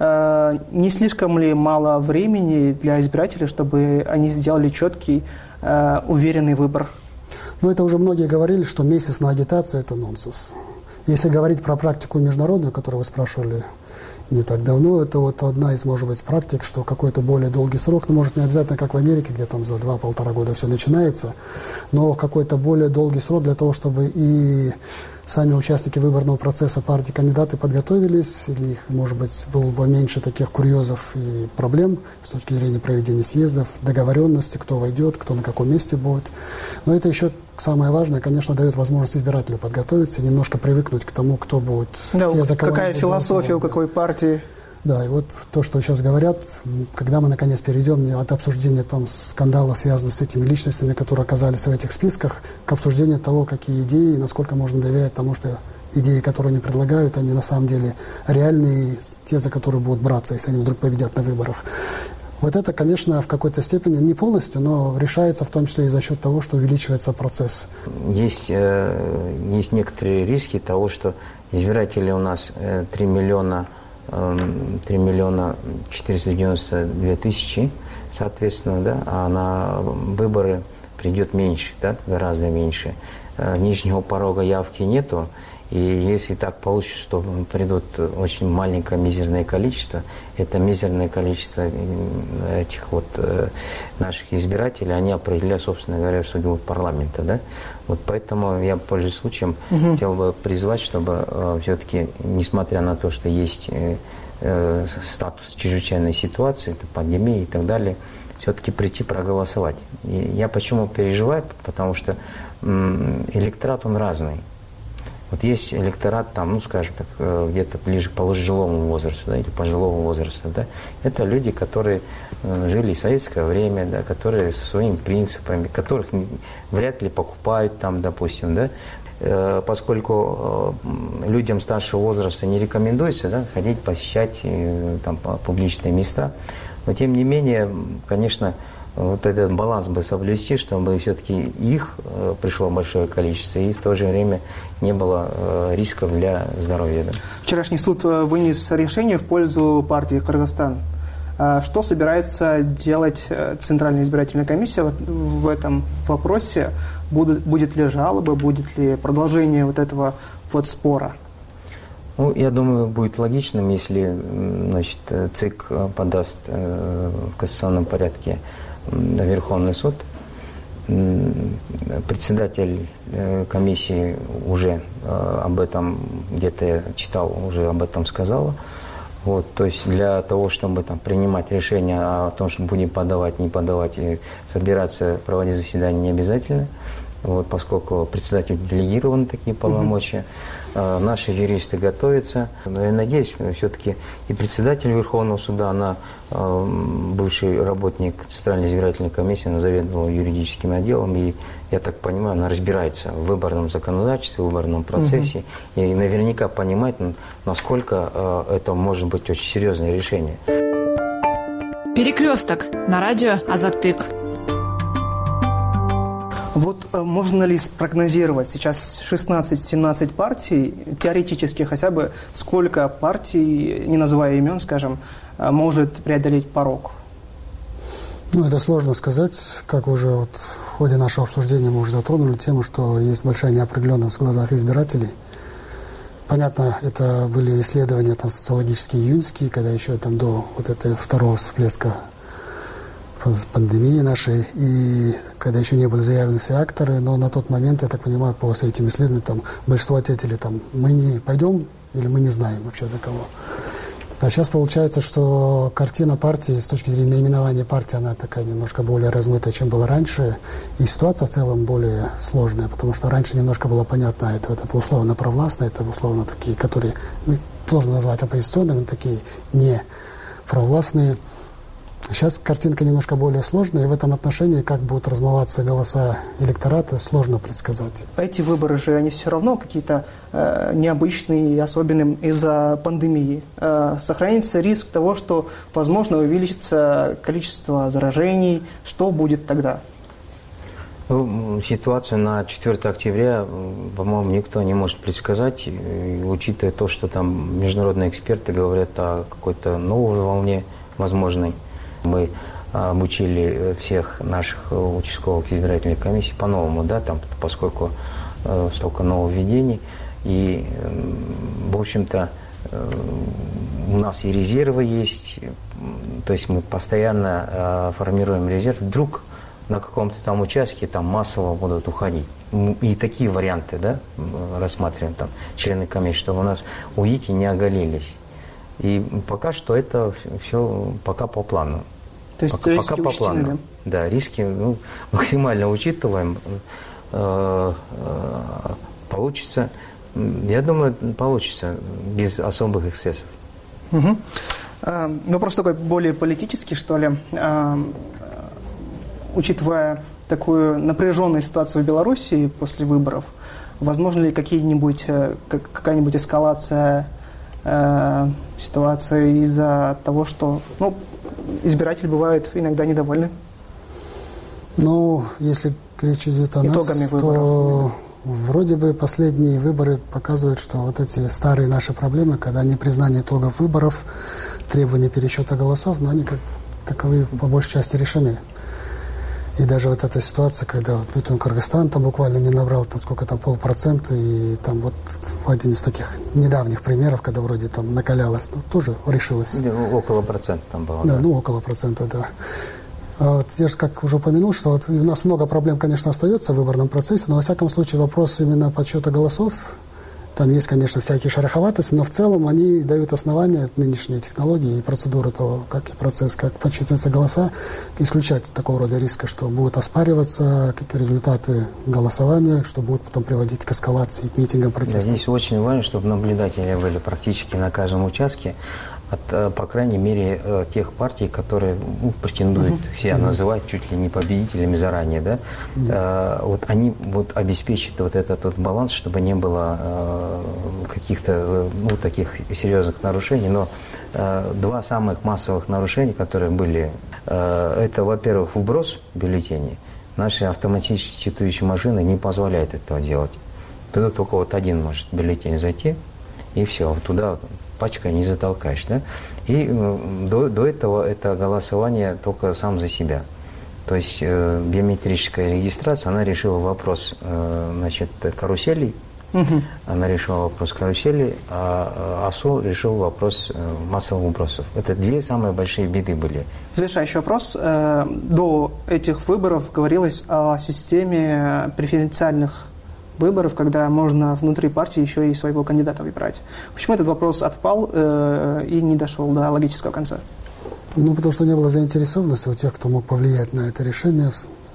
Не слишком ли мало времени для избирателей, чтобы они сделали четкий, уверенный выбор? Ну, это уже многие говорили, что месяц на агитацию – это нонсенс. Если говорить про практику международную, которую вы спрашивали не так давно, это вот одна из, может быть, практик, что какой-то более долгий срок, ну, может, не обязательно, как в Америке, где там за два-полтора года все начинается, но какой-то более долгий срок для того, чтобы и сами участники выборного процесса, партии, кандидаты подготовились, или их, может быть, было бы меньше таких курьезов и проблем с точки зрения проведения съездов, договоренности, кто войдет, кто на каком месте будет. Но это еще самое важное, конечно, дает возможность избирателю подготовиться и немножко привыкнуть к тому, кто будет. Да, те, за кого какая философия, у какой партии. Да, и вот то, что сейчас говорят, когда мы наконец перейдем от обсуждения там скандала, связанного с этими личностями, которые оказались в этих списках, к обсуждению того, какие идеи и насколько можно доверять тому, что идеи, которые они предлагают, они на самом деле реальные, те, за которые будут браться, если они вдруг победят на выборах. Вот это, конечно, в какой-то степени не полностью, но решается в том числе и за счет того, что увеличивается процесс. Есть, э, есть некоторые риски того, что избиратели у нас э, три миллиона три миллиона четыреста девяносто две тысячи, соответственно, да, а на выборы придет меньше, да, гораздо меньше. Нижнего порога явки нету, и если так получится, что придут очень маленькое мизерное количество, это мизерное количество этих вот наших избирателей, они определяют, собственно говоря, судьбу парламента, да. Вот поэтому я, пользуясь случаем, угу. хотел бы призвать, чтобы э, все-таки, несмотря на то, что есть э, э, статус чрезвычайной ситуации, это пандемия и так далее, все-таки прийти проголосовать. И я почему переживаю? Потому что э, электорат, он разный. Вот есть электорат, там, ну, скажем так, где-то ближе к пожилому возрасту, да, или пожилому возрасту, да. Это люди, которые жили в советское время, да, которые со своими принципами, которых вряд ли покупают там, допустим, да. Поскольку людям старшего возраста не рекомендуется, да, ходить, посещать там публичные места, но тем не менее, конечно, вот этот баланс бы соблюсти, чтобы все-таки их э, пришло большое количество, и в то же время не было э, рисков для здоровья. Да. Вчерашний суд вынес решение в пользу партии «Кыргызстан». Что собирается делать Центральная избирательная комиссия в этом вопросе? Будут, будет ли жалоба, будет ли продолжение вот этого вот спора? Ну, я думаю, будет логичным, если, значит, ЦИК подаст э, в кассационном порядке на Верховный суд. Председатель комиссии уже об этом, где-то я читал, уже об этом сказала. Вот, то есть для того, чтобы там, принимать решение о том, что будем подавать, не подавать, и собираться, проводить заседание не обязательно. Вот, поскольку председателю делегированы такие полномочия, э, наши юристы готовятся. Но я надеюсь, все-таки и председатель Верховного суда, она э, бывший работник Центральной избирательной комиссии, она заведовала юридическим отделом, и, я так понимаю, она разбирается в выборном законодательстве, в выборном процессе, угу. и наверняка понимает, насколько э, это может быть очень серьезное решение. Перекресток на радио Азаттык. Вот можно ли спрогнозировать сейчас шестнадцать-семнадцать партий, теоретически хотя бы, сколько партий, не называя имен, скажем, может преодолеть порог? Ну, это сложно сказать. Как уже вот в ходе нашего обсуждения мы уже затронули тему, что есть большая неопределенность в глазах избирателей. Понятно, это были исследования там, социологические, июньские, когда еще там до вот этого второго всплеска пандемии нашей, и когда еще не были заявлены все акторы, но на тот момент, я так понимаю, по этим исследованиям, там, большинство ответили, там, мы не пойдем или мы не знаем вообще за кого. А сейчас получается, что картина партии с точки зрения наименования партии, она такая немножко более размытая, чем была раньше. И ситуация в целом более сложная, потому что раньше немножко было понятно, это, вот, это условно провластные, это условно такие, которые ну, сложно назвать оппозиционными, такие не провластные. Сейчас картинка немножко более сложная, и в этом отношении, как будут размываться голоса электората, сложно предсказать. Эти выборы же, они все равно какие-то э, необычные и особенные из-за пандемии. Э, сохранится риск того, что, возможно, увеличится количество заражений. Что будет тогда? Ну, ситуацию на четвёртое октября, по-моему, никто не может предсказать, и, учитывая то, что там международные эксперты говорят о какой-то новой волне возможной. Мы обучили всех наших участковых избирательных комиссий по-новому, да, там, поскольку э, столько нововведений. И, э, в общем-то, э, у нас и резервы есть, то есть мы постоянно э, формируем резерв. Вдруг на каком-то там участке там массово будут уходить. И такие варианты, да, рассматриваем там члены комиссии, чтобы у нас УИКи не оголились. И пока что это все пока по плану. То есть пока, риски пока по учтены, плану. Да, риски ну, максимально учитываем. Э, э, получится, я думаю, получится без особых эксцессов. Угу. А, вопрос такой более политический, что ли. А, учитывая такую напряженную ситуацию в Беларуси после выборов, возможно ли какие-нибудь, какая-нибудь эскалация э, ситуации из-за того, что ну, избиратели бывают иногда недовольны? Ну, если речь идет о итогами нас, выборов, то вроде бы последние выборы показывают, что вот эти старые наши проблемы, когда непризнание итогов выборов, требования пересчета голосов, но они как таковые по большей части решены. И даже вот эта ситуация, когда вот Бютун Кыргызстан там буквально не набрал там сколько там полпроцента, и там вот один из таких недавних примеров, когда вроде там накалялось, ну, тоже решилось. Ну, около процента там было. Да, да, ну около процента, да. А вот я же как уже упомянул, что вот у нас много проблем, конечно, остается в выборном процессе, но во всяком случае вопрос именно подсчета голосов, там есть, конечно, всякие шероховатости, но в целом они дают основания, нынешние технологии и процедуры того, как и процесс, как подсчитываются голоса, исключать такого рода риска, что будут оспариваться какие результаты голосования, что будут потом приводить к эскалации, к митингам, протестам. Да, здесь очень важно, чтобы наблюдатели были практически на каждом участке, от, по крайней мере, тех партий, которые ну, претендуют uh-huh. себя uh-huh. называть чуть ли не победителями заранее, да, uh-huh. вот они вот обеспечат вот этот вот баланс, чтобы не было э, каких-то ну, таких серьезных нарушений, но э, два самых массовых нарушения, которые были, э, это, во-первых, вброс бюллетеней. Наши автоматически считывающие машины не позволяют этого делать. Туда только вот один может бюллетень зайти, и все, туда пачкой не затолкаешь, да? И э, до, до этого это голосование только сам за себя. То есть э, биометрическая регистрация, она решила вопрос, э, значит, каруселей, угу. она решила вопрос каруселей, а АСО решил вопрос э, массовых вопросов. Это две самые большие беды были. Завершающий вопрос. Э, до этих выборов говорилось о системе преференциальных выборов, когда можно внутри партии еще и своего кандидата выбирать. Почему этот вопрос отпал э, и не дошел до логического конца? Ну, потому что не было заинтересованности у тех, кто мог повлиять на это решение.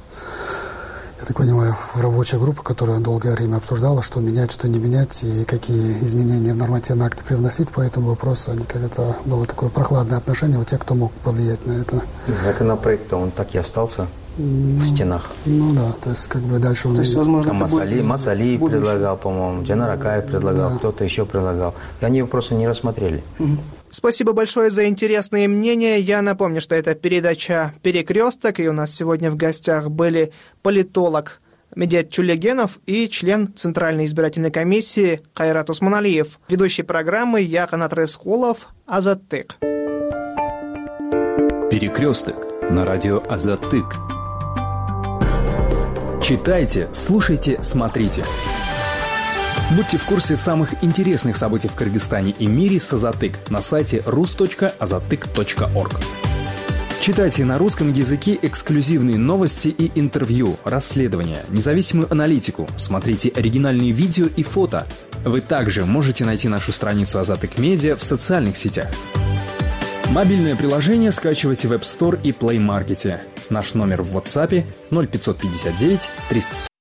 Я так понимаю, в рабочая группа, которая долгое время обсуждала, что менять, что не менять, и какие изменения в нормативные акты привносить по этому вопросу, они как-то было такое прохладное отношение у тех, кто мог повлиять на это. Законопроект, он так и остался. Ну, в стенах. Ну да, то есть как бы дальше он... То есть, возможно, Там Масали, Масали предлагал, по-моему, Джанар Акаев предлагал, да. Кто-то еще предлагал. И они его просто не рассмотрели. Угу. Спасибо большое за интересные мнения. Я напомню, что это передача «Перекресток», и у нас сегодня в гостях были политолог Медет Тюлегенов и член Центральной избирательной комиссии Кайрат Усманалиев. Ведущий программы я, Канат Рыскулов, Азаттык. «Перекресток». на радио Азаттык. Читайте, слушайте, смотрите. Будьте в курсе самых интересных событий в Кыргызстане и мире с Азаттык на сайте рус точка азаттык точка орг. Читайте на русском языке эксклюзивные новости и интервью, расследования, независимую аналитику, смотрите оригинальные видео и фото. Вы также можете найти нашу страницу Азаттык Медиа в социальных сетях. Мобильное приложение скачивайте в App Store и Play Market. Наш номер в WhatsApp ноль пятьсот пятьдесят девять триста